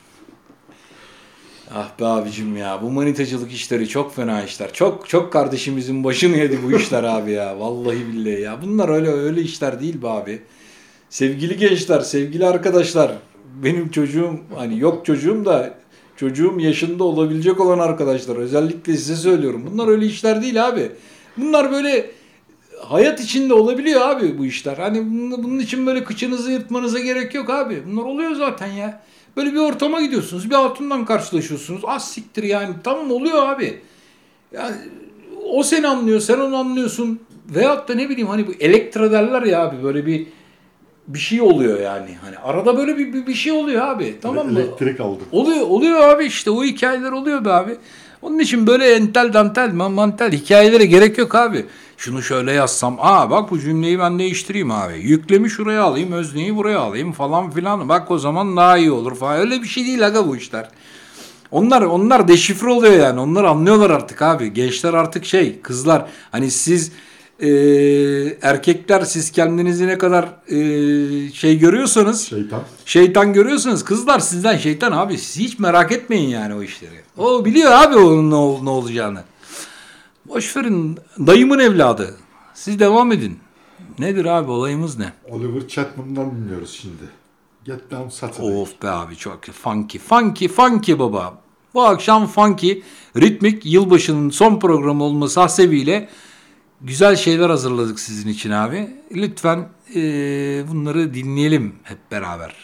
Speaker 5: Ah be abicim ya. Bu manitacılık işleri çok fena işler. Çok çok kardeşimizin başını yedi bu işler abi ya. Vallahi billahi ya. Bunlar öyle işler değil be abi. Sevgili gençler, sevgili arkadaşlar. Benim çocuğum hani yok çocuğum da çocuğum yaşında olabilecek olan arkadaşlar. Özellikle size söylüyorum. Bunlar öyle işler değil abi. Bunlar böyle hayat içinde olabiliyor abi bu işler. Hani bunun için böyle kıçınızı yırtmanıza gerek yok abi. Bunlar oluyor zaten ya. Böyle bir ortama gidiyorsunuz. Bir hatunla karşılaşıyorsunuz. Az siktir yani. Tamam oluyor abi. Yani o seni anlıyor. Sen onu anlıyorsun. Veyahut da ne bileyim hani bu elektra derler ya abi. Böyle bir şey oluyor yani. Hani arada böyle bir şey oluyor abi. Tamam mı?
Speaker 1: Elektrik aldım.
Speaker 5: Oluyor abi işte. O hikayeler oluyor be abi. Onun için böyle entel dantel mantel hikayelere gerek yok abi. Şunu şöyle yazsam. Bak bu cümleyi ben değiştireyim abi. Yüklemi şuraya alayım. Özneyi buraya alayım falan filan. Bak o zaman daha iyi olur falan. Öyle bir şey değil aga bu işler. Onlar deşifre oluyor yani. Onlar anlıyorlar artık abi. Gençler artık kızlar. Hani siz erkekler siz kendinizi ne kadar görüyorsanız. Şeytan görüyorsanız. Kızlar sizden şeytan abi. Siz hiç merak etmeyin yani o işleri. O biliyor abi onun ne olacağını. Boş verin. Dayımın evladı. Siz devam edin. Nedir abi olayımız ne?
Speaker 1: Oliver Chapman'dan dinliyoruz şimdi. Get Down Saturday.
Speaker 5: Of be abi çok funky baba. Bu akşam funky, ritmik, yılbaşının son programı olması hasebiyle güzel şeyler hazırladık sizin için abi. Lütfen bunları dinleyelim hep beraber.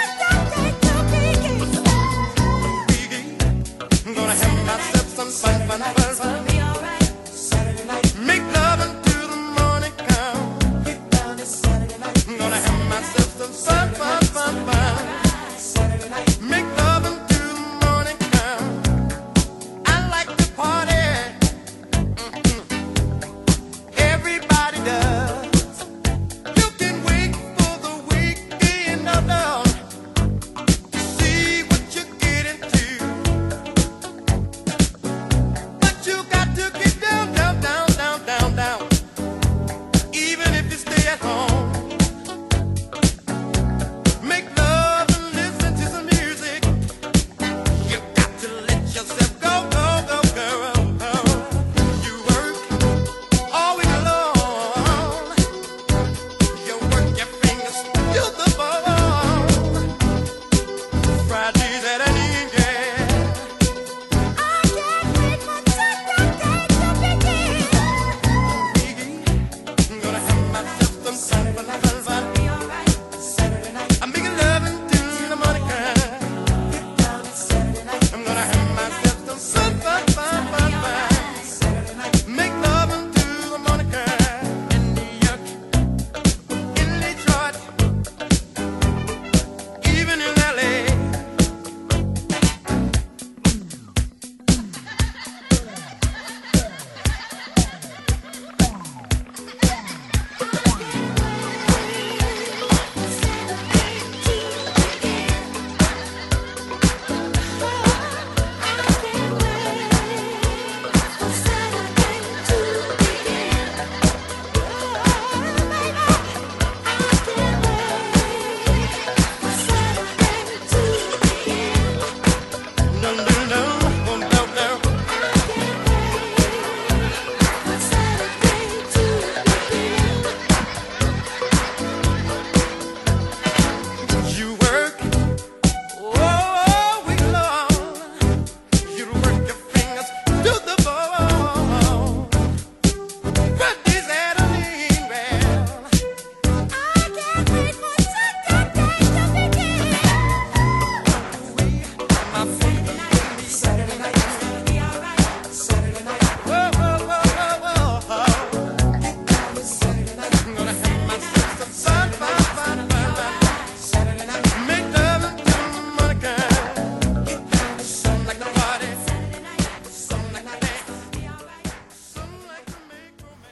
Speaker 4: Gonna have myself some fun.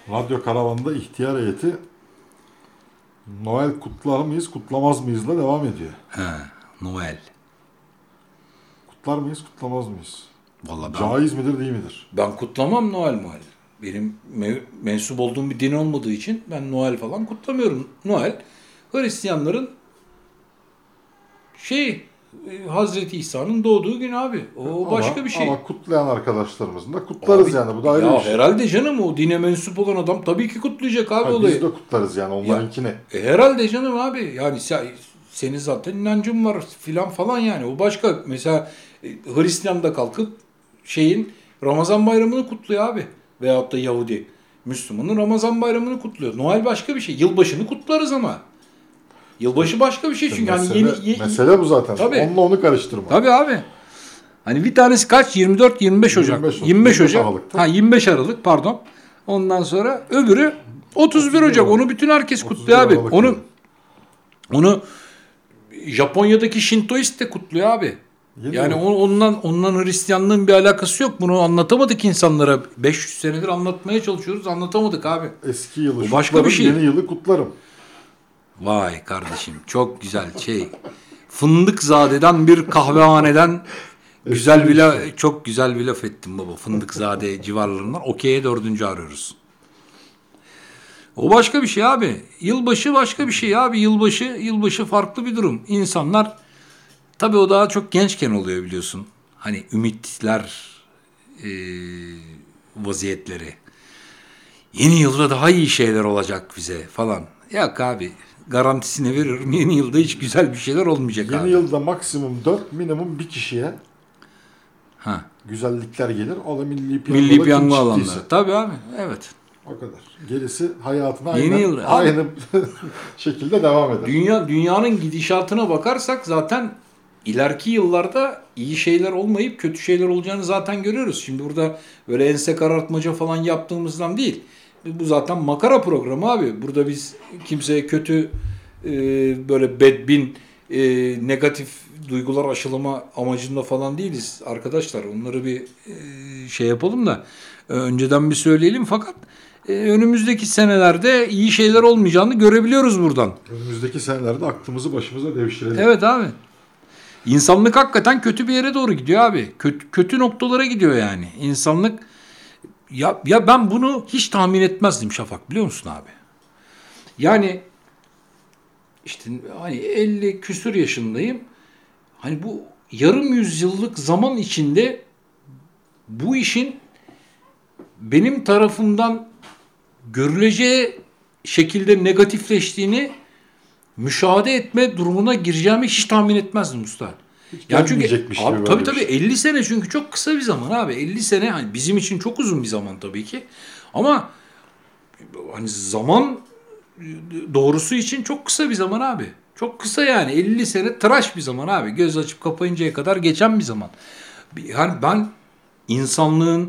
Speaker 1: Radyo Karavan'da ihtiyar heyeti Noel kutlar mıyız, kutlamaz mıyızla devam ediyor.
Speaker 5: He, Noel.
Speaker 1: Kutlar mıyız, kutlamaz mıyız?
Speaker 5: Vallahi
Speaker 1: Caiz midir, değil midir?
Speaker 5: ben kutlamam Noel. Benim mensup olduğum bir din olmadığı için ben Noel falan kutlamıyorum. Noel Hristiyanların Hazreti İsa'nın doğduğu gün abi. O başka bir şey.
Speaker 1: Ama kutlayan arkadaşlarımızın da kutlarız
Speaker 5: Abi,
Speaker 1: yani. Bu da ayrı
Speaker 5: ya
Speaker 1: bir şey.
Speaker 5: Herhalde canım, o dine mensup olan adam tabii ki kutlayacak abi olayı.
Speaker 1: Biz de kutlarız yani onlarınkini.
Speaker 5: Herhalde canım abi. Yani senin zaten inancın var filan falan yani. O başka. Mesela Hristiyan da kalkıp Ramazan bayramını kutluyor abi. Veyahut da Yahudi. Müslümanın Ramazan bayramını kutluyor. Noel başka bir şey. Yılbaşını kutlarız ama. Yılbaşı başka bir şey çünkü
Speaker 1: mesele bu zaten.
Speaker 5: Tabii.
Speaker 1: Onunla onu karıştırma.
Speaker 5: Tabii abi. Hani bir tanesi kaç? 24-25 Ocak. 25 Ocak.
Speaker 1: Aralık'ta.
Speaker 5: 25 Aralık pardon. Ondan sonra öbürü 31 Ocak. Onu bütün herkes kutluyor abi. Onu Japonya'daki Şintoist de kutluyor abi. Yani ondan Hristiyanlığın bir alakası yok. Bunu anlatamadık insanlara. 500 senedir anlatmaya çalışıyoruz. Anlatamadık abi.
Speaker 1: Eski yılı
Speaker 5: başka bir şey.
Speaker 1: Yeni yılı kutlarım.
Speaker 5: Vay kardeşim, çok güzel Fındıkzade'den bir kahvehaneden çok güzel bir laf ettim baba. Fındıkzade civarlarından Okey'e 4. arıyoruz. O başka bir şey abi. Yılbaşı başka bir şey abi. Yılbaşı farklı bir durum. İnsanlar tabii o daha çok gençken oluyor biliyorsun. Hani ümitler vaziyetleri. Yeni yılda daha iyi şeyler olacak bize falan. Yok abi. Garantisini veriyorum. Yeni yılda hiç güzel bir şeyler olmayacak abi.
Speaker 1: Yeni yılda maksimum 4, minimum bir kişiye güzellikler gelir. O da milli piyango
Speaker 5: alanları. Tabii abi. Evet.
Speaker 1: O kadar. Gerisi hayatına
Speaker 5: aynı
Speaker 1: şekilde devam eder.
Speaker 5: Dünyanın gidişatına bakarsak zaten ileriki yıllarda iyi şeyler olmayıp kötü şeyler olacağını zaten görüyoruz. Şimdi burada böyle ense karartmaca falan yaptığımızdan değil. Bu zaten makara programı abi. Burada biz kimseye kötü böyle bedbin negatif duygular aşılama amacında falan değiliz arkadaşlar. Onları bir yapalım da önceden bir söyleyelim. Fakat önümüzdeki senelerde iyi şeyler olmayacağını görebiliyoruz buradan.
Speaker 1: Önümüzdeki senelerde aklımızı başımıza devşirelim.
Speaker 5: Evet abi. İnsanlık hakikaten kötü bir yere doğru gidiyor abi. Kötü noktalara gidiyor yani. İnsanlık ya ben bunu hiç tahmin etmezdim Şafak, biliyor musun abi? Yani işte hani 50 küsur yaşındayım. Hani bu yarım yüzyıllık zaman içinde bu işin benim tarafımdan görüleceği şekilde negatifleştiğini müşahede etme durumuna gireceğimi hiç tahmin etmezdim usta.
Speaker 1: Yani çünkü abi,
Speaker 5: tabii 50 sene çünkü çok kısa bir zaman abi. 50 sene hani bizim için çok uzun bir zaman tabii ki. Ama hani zaman doğrusu için çok kısa bir zaman abi. Çok kısa yani 50 sene tıraş bir zaman abi. Göz açıp kapayıncaya kadar geçen bir zaman. Yani ben insanlığın,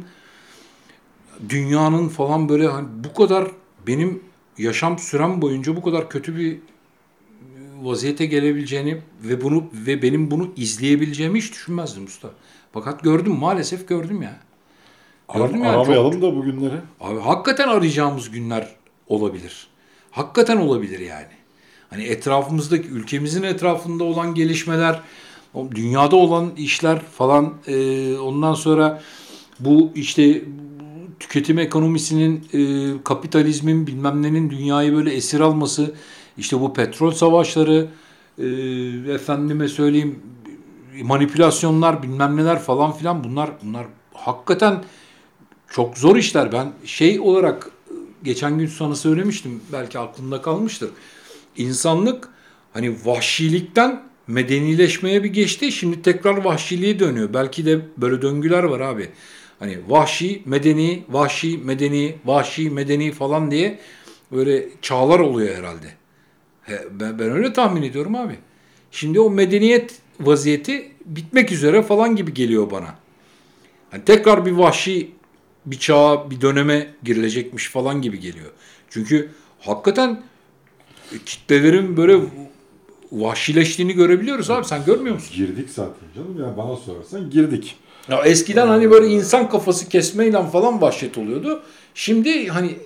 Speaker 5: dünyanın falan böyle hani bu kadar benim yaşam sürem boyunca bu kadar kötü bir vaziyete gelebileceğini ve benim bunu izleyebileceğimi hiç düşünmezdim usta. Fakat maalesef gördüm ya.
Speaker 1: Aramayalım da bugünleri.
Speaker 5: Abi hakikaten arayacağımız günler olabilir. Hakikaten olabilir yani. Hani etrafımızdaki, ülkemizin etrafında olan gelişmeler, dünyada olan işler falan, ondan sonra bu işte tüketim ekonomisinin, kapitalizmin bilmem nenin dünyayı böyle esir alması, işte bu petrol savaşları, efendime söyleyeyim manipülasyonlar bilmem neler falan filan, bunlar hakikaten çok zor işler. Ben olarak geçen gün sana söylemiştim, belki aklında kalmıştır. İnsanlık hani vahşilikten medenileşmeye bir geçti. Şimdi tekrar vahşiliğe dönüyor. Belki de böyle döngüler var abi. Hani vahşi, medeni, vahşi, medeni, vahşi, medeni falan diye böyle çağlar oluyor herhalde. Ben öyle tahmin ediyorum abi. Şimdi o medeniyet vaziyeti bitmek üzere falan gibi geliyor bana. Hani tekrar bir vahşi bir çağa, bir döneme girilecekmiş falan gibi geliyor. Çünkü hakikaten kitlelerin böyle vahşileştiğini görebiliyoruz abi. Sen görmüyor musun?
Speaker 1: Girdik zaten canım. Yani bana sorarsan girdik.
Speaker 5: Ya eskiden hani böyle insan kafası kesmeyle falan vahşet oluyordu. Şimdi hani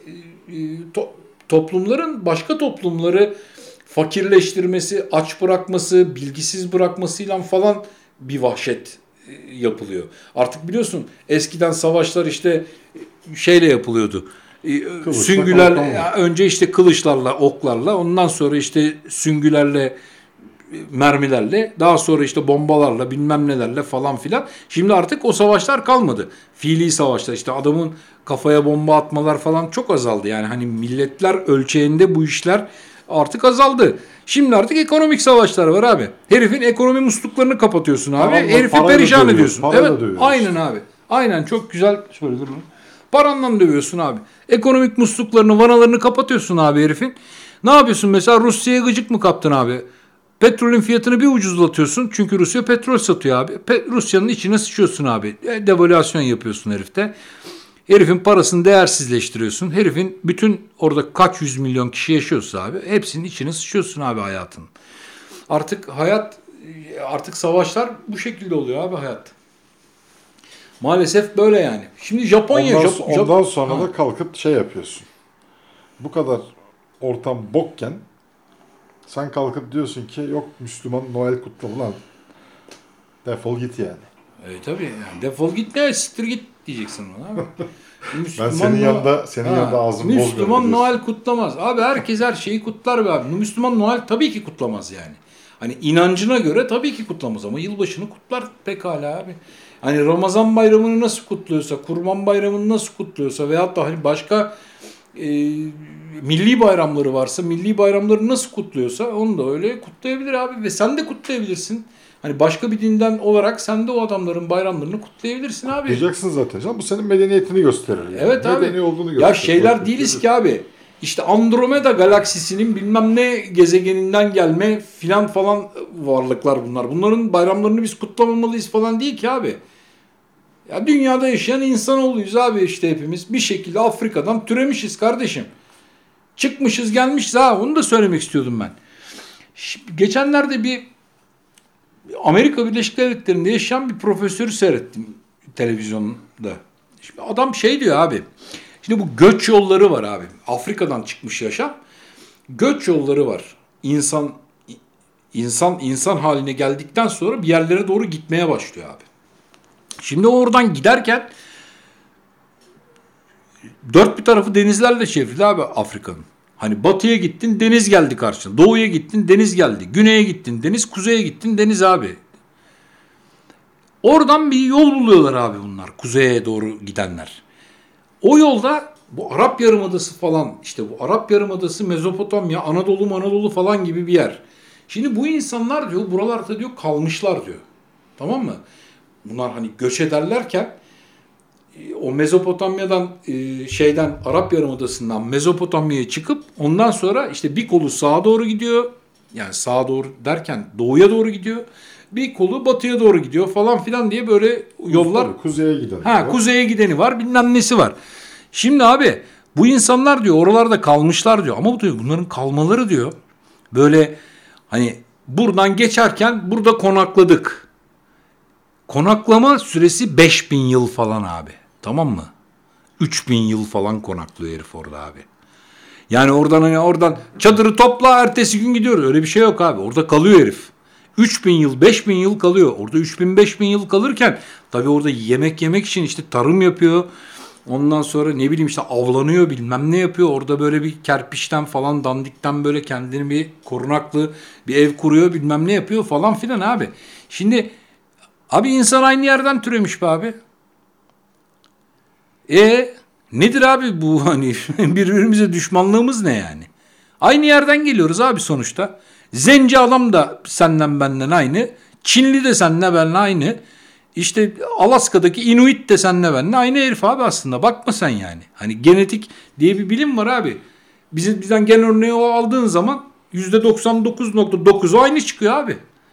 Speaker 5: toplumların başka toplumları fakirleştirmesi, aç bırakması, bilgisiz bırakmasıyla falan bir vahşet yapılıyor. Artık biliyorsun eskiden savaşlar işte şeyle yapılıyordu. Süngülerle, önce işte kılıçlarla, oklarla, ondan sonra işte süngülerle, mermilerle, daha sonra işte bombalarla, bilmem nelerle falan filan. Şimdi artık o savaşlar kalmadı. Fiili savaşlar, işte adamın kafaya bomba atmalar falan çok azaldı. Yani hani milletler ölçeğinde bu işler artık azaldı. Şimdi artık ekonomik savaşlar var abi. Herifin ekonomi musluklarını kapatıyorsun abi. Herifi perişan ediyorsun. Evet, aynen abi. Aynen, çok güzel söyledin. Paranla dövüyorsun abi. Ekonomik musluklarını, vanalarını kapatıyorsun abi herifin. Ne yapıyorsun mesela? Rusya'ya gıcık mı kaptın abi? Petrolün fiyatını bir ucuzlatıyorsun. Çünkü Rusya petrol satıyor abi. Rusya'nın içine sıçıyorsun abi. Devalüasyon yapıyorsun herifte. Herifin parasını değersizleştiriyorsun. Herifin bütün orada kaç 100 milyon kişi yaşıyorsa abi, hepsinin içine sıçıyorsun abi hayatın. Artık savaşlar bu şekilde oluyor abi, hayat. Maalesef böyle yani. Şimdi Japonya...
Speaker 1: Ondan sonra da kalkıp şey yapıyorsun. Bu kadar ortam bokken sen kalkıp diyorsun ki yok Müslüman Noel kutlama lan. Defol git yani.
Speaker 5: Tabii yani defol git, ne siktir git diyeceksin ona abi.
Speaker 1: Ben senin yanında ağzımı bozmuyorum.
Speaker 5: Müslüman Noel kutlamaz. Abi herkes her şeyi kutlar be abi. Müslüman Noel tabii ki kutlamaz yani. Hani inancına göre tabii ki kutlamaz ama yılbaşını kutlar pekala abi. Hani Ramazan bayramını nasıl kutluyorsa, Kurban bayramını nasıl kutluyorsa veyahut da hani başka milli bayramları varsa, milli bayramları nasıl kutluyorsa onu da öyle kutlayabilir abi. Ve sen de kutlayabilirsin. Hani başka bir dinden olarak sen de o adamların bayramlarını kutlayabilirsin abi.
Speaker 1: Kutlayacaksın zaten canım. Bu senin medeniyetini gösterir. Yani.
Speaker 5: Evet abi.
Speaker 1: Medeni olduğunu gösterir.
Speaker 5: Ya şeyler değiliz ki abi. İşte Andromeda galaksisinin bilmem ne gezegeninden gelme filan falan varlıklar bunlar. Bunların bayramlarını biz kutlamamalıyız falan değil ki abi. Ya dünyada yaşayan insanoğluyuz abi işte hepimiz. Bir şekilde Afrika'dan türemişiz kardeşim. Çıkmışız gelmişiz ha, onu da söylemek istiyordum ben. Geçenlerde bir Amerika Birleşik Devletleri'nde yaşayan bir profesörü seyrettim televizyonda. Şimdi adam şey diyor abi. Şimdi bu göç yolları var abi. Afrika'dan çıkmış yaşam. Göç yolları var. İnsan haline geldikten sonra bir yerlere doğru gitmeye başlıyor abi. Şimdi oradan giderken dört bir tarafı denizlerle çevrili abi Afrika'nın. Hani batıya gittin, deniz geldi karşına. Doğuya gittin, deniz geldi. Güneye gittin, deniz. Kuzeye gittin, deniz abi. Oradan bir yol buluyorlar abi bunlar. Kuzeye doğru gidenler. O yolda bu Arap Yarımadası falan, işte bu Arap Yarımadası, Mezopotamya, Anadolu falan gibi bir yer. Şimdi bu insanlar diyor buralarda diyor kalmışlar diyor. Tamam mı? Bunlar hani göç ederlerken o Mezopotamya'dan Arap Yarımadası'ndan Mezopotamya'ya çıkıp ondan sonra işte bir kolu sağa doğru gidiyor. Yani sağa doğru derken doğuya doğru gidiyor. Bir kolu batıya doğru gidiyor falan filan diye böyle yollar.
Speaker 1: Tabii, kuzeye giden.
Speaker 5: Kuzeye gideni var, bilmem nesi var. Şimdi abi bu insanlar diyor oralarda kalmışlar diyor. Ama diyor bunların kalmaları diyor böyle hani buradan geçerken burada konakladık. Konaklama süresi 5000 yıl falan abi. Tamam mı? 3000 yıl falan konaklıyor herif orada abi. Yani oradan çadırı topla ertesi gün gidiyor. Öyle bir şey yok abi. Orada kalıyor herif. 3000 yıl, 5000 yıl kalıyor. Orada 3000-5000 yıl kalırken tabii orada yemek için işte tarım yapıyor. Ondan sonra ne bileyim işte avlanıyor, bilmem ne yapıyor. Orada böyle bir kerpiçten falan dandikten böyle kendini bir korunaklı bir ev kuruyor, bilmem ne yapıyor falan filan abi. Şimdi abi insan aynı yerden türemiş be abi. Nedir abi bu hani birbirimize düşmanlığımız ne yani? Aynı yerden geliyoruz abi sonuçta. Zenci adam da senden benden aynı. Çinli de seninle benimle aynı. İşte Alaska'daki Inuit de seninle benimle aynı herif abi aslında. Bakma sen yani. Hani genetik diye bir bilim var abi. Bizden gen örneği aldığın zaman %99.9'u aynı çıkıyor abi.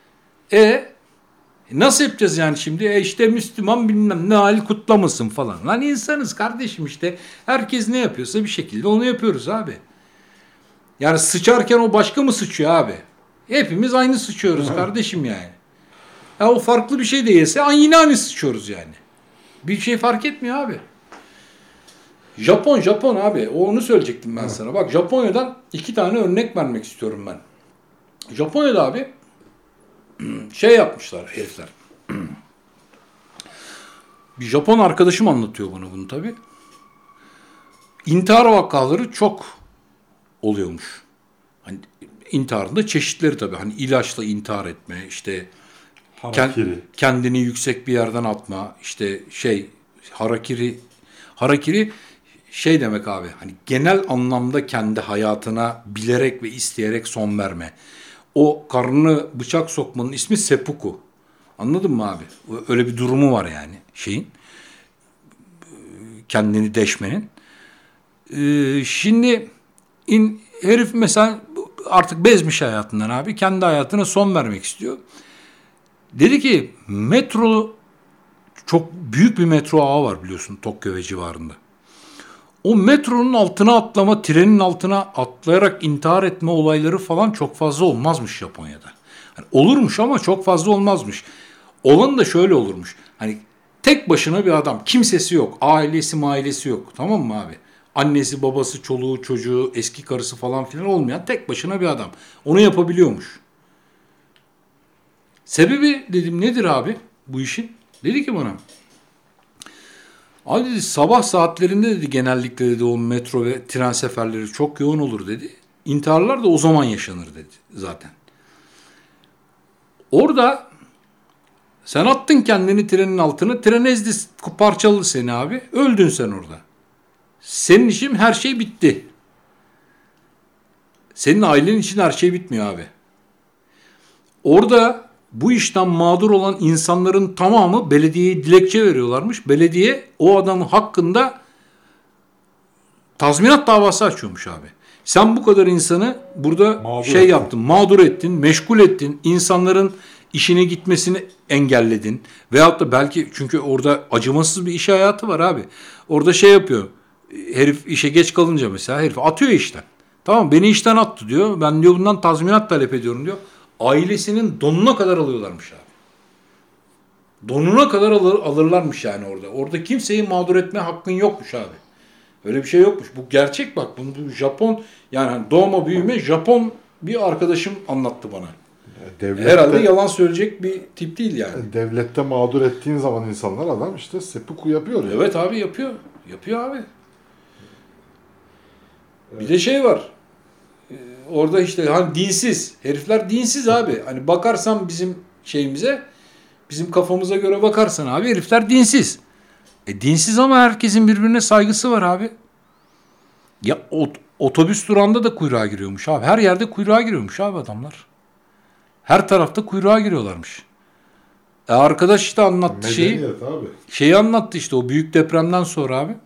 Speaker 5: Nasıl yapacağız yani şimdi? İşte Müslüman bilmem ne hali kutlamasın falan. Lan insanız kardeşim işte. Herkes ne yapıyorsa bir şekilde onu yapıyoruz abi. Yani sıçarken o başka mı sıçıyor abi? Hepimiz aynı sıçıyoruz kardeşim yani. Ya o farklı bir şey de yese yine aynı sıçıyoruz yani. Bir şey fark etmiyor abi. Japon abi. Onu söyleyecektim ben sana. Bak Japonya'dan 2 tane örnek vermek istiyorum ben. Japonya'da abi şey yapmışlar herifler. Bir Japon arkadaşım anlatıyor bana bunu tabii. İntihar vakaları çok oluyormuş. Hani intiharın da çeşitleri tabii. Hani ilaçla intihar etme, işte kendini yüksek bir yerden atma, işte harakiri şey demek abi. Hani genel anlamda kendi hayatına bilerek ve isteyerek son verme. O karnına bıçak sokmanın ismi seppuku. Anladın mı abi? Öyle bir durumu var yani şeyin. Kendini deşmenin. Şimdi herif mesela artık bezmiş hayatından abi. Kendi hayatına son vermek istiyor. Dedi ki çok büyük bir metro ağı var biliyorsun Tokyo ve civarında. O metronun altına atlama, trenin altına atlayarak intihar etme olayları falan çok fazla olmazmış Japonya'da. Hani olurmuş ama çok fazla olmazmış. Olan da şöyle olurmuş. Hani tek başına bir adam, kimsesi yok, ailesi yok, tamam mı abi? Annesi, babası, çoluğu, çocuğu, eski karısı falan filan olmayan tek başına bir adam. Onu yapabiliyormuş. Sebebi dedim nedir abi bu işin? Dedi ki bana, abi dedi sabah saatlerinde dedi genellikle dedi o metro ve tren seferleri çok yoğun olur dedi. İntiharlar da o zaman yaşanır dedi zaten. Orada sen attın kendini trenin altına, tren ezdi, parçaladı seni abi. Öldün sen orada. Senin için her şey bitti. Senin ailenin için her şey bitmiyor abi. Orada bu işten mağdur olan insanların tamamı belediyeye dilekçe veriyorlarmış. Belediye o adamın hakkında tazminat davası açıyormuş abi. Sen bu kadar insanı burada mağdur ettin, meşgul ettin, insanların işine gitmesini engelledin. Veyahut da belki çünkü orada acımasız bir iş hayatı var abi. Orada şey yapıyor, herif işe geç kalınca mesela herif atıyor işten. Tamam beni işten attı diyor, ben diyor bundan tazminat talep ediyorum diyor. Ailesinin donuna kadar alıyorlarmış abi. Donuna kadar alırlarmış yani orada. Orada kimseyi mağdur etme hakkın yokmuş abi. Öyle bir şey yokmuş. Bu gerçek bak. Bu Japon yani doğma büyüme Japon bir arkadaşım anlattı bana. Herhalde yalan söyleyecek bir tip değil yani.
Speaker 1: Devlette mağdur ettiğin zaman insanlar adam işte seppuku yapıyor. Yani.
Speaker 5: Evet abi yapıyor. Yapıyor abi. Evet. Bir de şey var. Orada işte hani dinsiz. Herifler dinsiz abi. Hani bakarsan bizim şeyimize, bizim kafamıza göre bakarsan abi herifler dinsiz. Dinsiz ama herkesin birbirine saygısı var abi. Ya otobüs durağında da kuyruğa giriyormuş abi. Her yerde kuyruğa giriyormuş abi adamlar. Her tarafta kuyruğa giriyorlarmış. Arkadaş işte anlattı şeyi anlattı işte o büyük depremden sonra abi.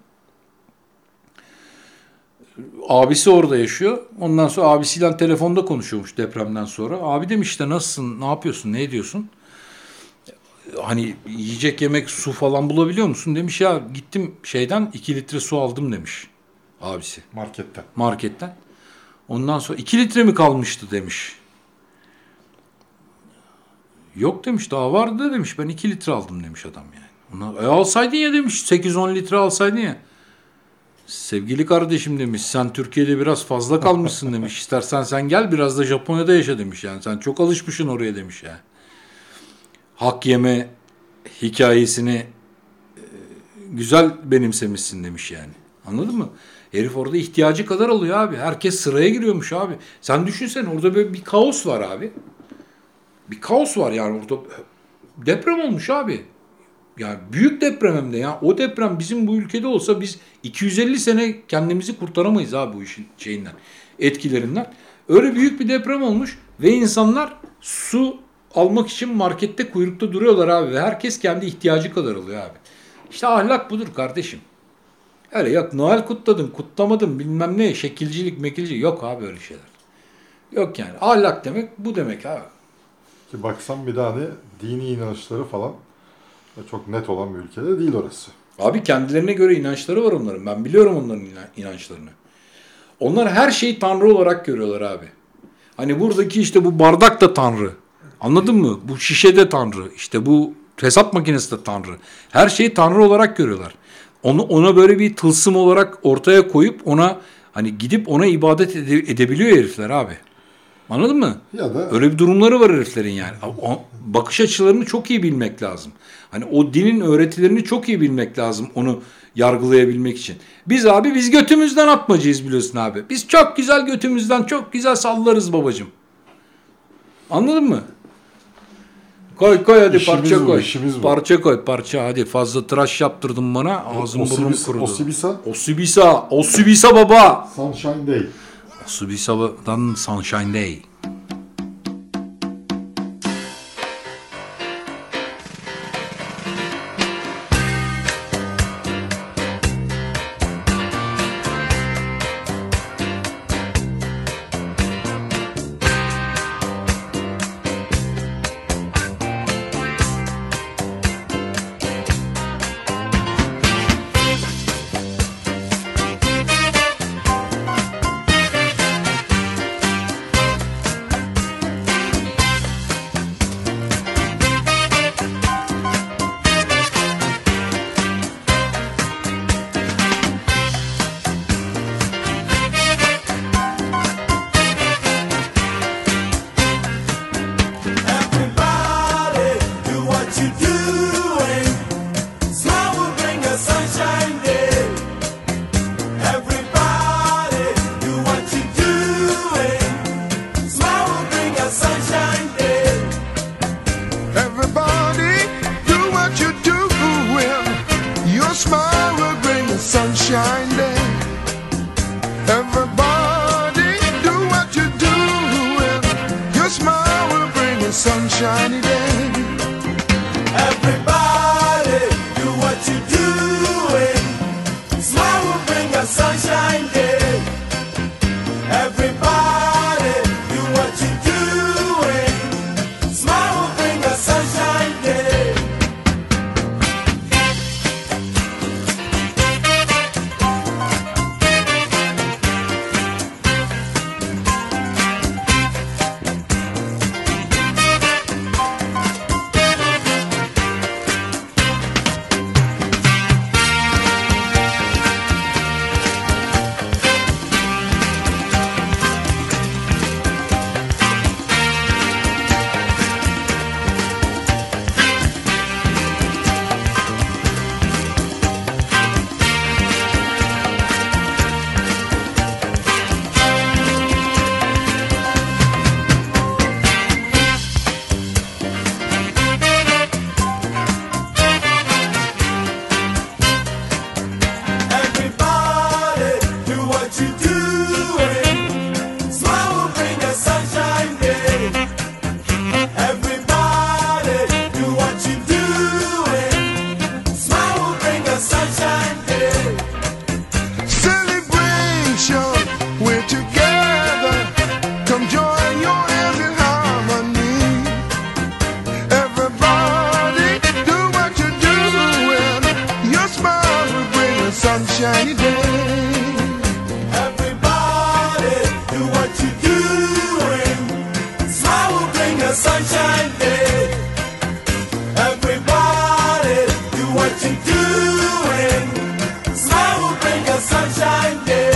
Speaker 5: Abisi orada yaşıyor. Ondan sonra abisiyle telefonda konuşuyormuş depremden sonra. Abi demiş işte nasılsın, ne yapıyorsun, ne ediyorsun? Hani yiyecek, yemek, su falan bulabiliyor musun? Demiş ya gittim şeyden 2 litre su aldım demiş abisi. Marketten. Ondan sonra 2 litre mi kalmıştı demiş. Yok demiş daha vardı da demiş ben 2 litre aldım demiş adam yani. Ona, alsaydın ya demiş 8-10 litre alsaydın ya. Sevgili kardeşim demiş sen Türkiye'de biraz fazla kalmışsın demiş. İstersen sen gel biraz da Japonya'da yaşa demiş yani. Sen çok alışmışsın oraya demiş yani. Hak yeme hikayesini güzel benimsemişsin demiş yani. Anladın mı? Herif orada ihtiyacı kadar alıyor abi. Herkes sıraya giriyormuş abi. Sen düşünsene orada böyle bir kaos var abi. Bir kaos var yani orada. Deprem olmuş abi. Yani büyük deprem hem de ya. O deprem bizim bu ülkede olsa biz 250 sene kendimizi kurtaramayız abi bu işin şeyinden, etkilerinden. Öyle büyük bir deprem olmuş ve insanlar su almak için markette kuyrukta duruyorlar abi. Ve herkes kendi ihtiyacı kadar alıyor abi. İşte ahlak budur kardeşim. Öyle yok Noel kutladın, kutlamadım bilmem ne, şekilcilik, mekilcilik. Yok abi öyle şeyler. Yok yani. Ahlak demek bu demek abi.
Speaker 1: Ki baksan bir daha dini inançları falan çok net olan bir ülkede değil orası.
Speaker 5: Abi kendilerine göre inançları var onların. Ben biliyorum onların inançlarını. Onlar her şeyi Tanrı olarak görüyorlar abi. Hani buradaki işte bu bardak da Tanrı. Anladın mı? Bu şişe de Tanrı. İşte bu hesap makinesi de Tanrı. Her şeyi Tanrı olarak görüyorlar. Ona böyle bir tılsım olarak ortaya koyup ona hani gidip ona ibadet edebiliyor herifler abi. Anladın mı?
Speaker 1: Ya da
Speaker 5: öyle bir durumları var heriflerin yani. Bakış açılarını çok iyi bilmek lazım. Hani o dinin öğretilerini çok iyi bilmek lazım onu yargılayabilmek için. Biz götümüzden atmacıyız biliyorsun abi. Biz çok güzel götümüzden çok güzel sallarız babacığım. Anladın mı? Koy hadi
Speaker 1: İşimiz
Speaker 5: parça
Speaker 1: bu,
Speaker 5: koy.
Speaker 1: işimiz bu.
Speaker 5: Parça koy parça hadi fazla tıraş yaptırdın bana ağzım burnum kurudu. Osibisa baba.
Speaker 1: Sunshine Day.
Speaker 5: Osibisa'dan Sunshine Day.
Speaker 4: Sunshiny day. Everybody do what you're doing. Smile will bring a sunshine day. Everybody do what you're doing. Smile will bring a sunshine day. Sunshiny day. Everybody do what you're doing. Smile will bring a sunshine day. Everybody do what you're doing. Smile will bring a sunshine day.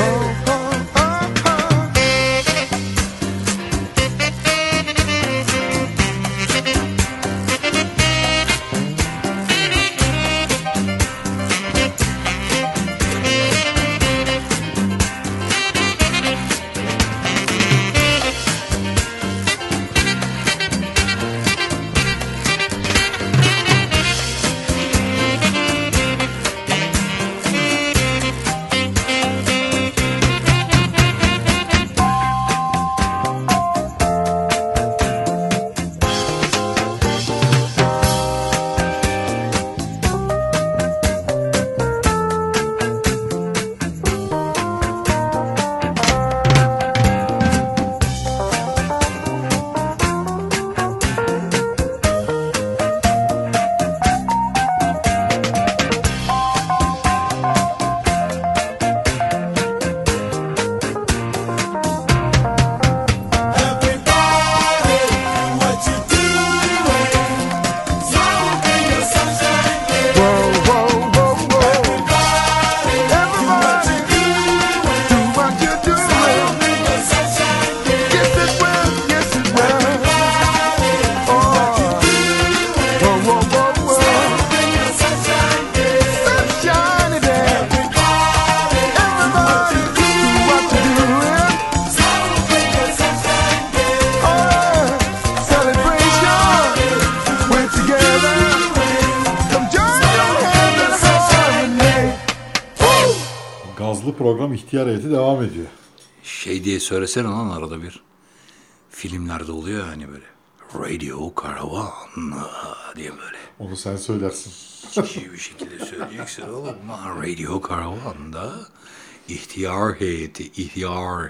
Speaker 1: Gazlı program ihtiyar heyeti devam ediyor.
Speaker 5: Şey diye söylesene lan arada bir. Filmlerde oluyor hani böyle. Radio Caravan diye böyle.
Speaker 1: Onu sen söylersin.
Speaker 5: İyi bir şekilde söyleyeceksin oğlum. Radio Caravan'da ihtiyar heyeti, ihtiyar.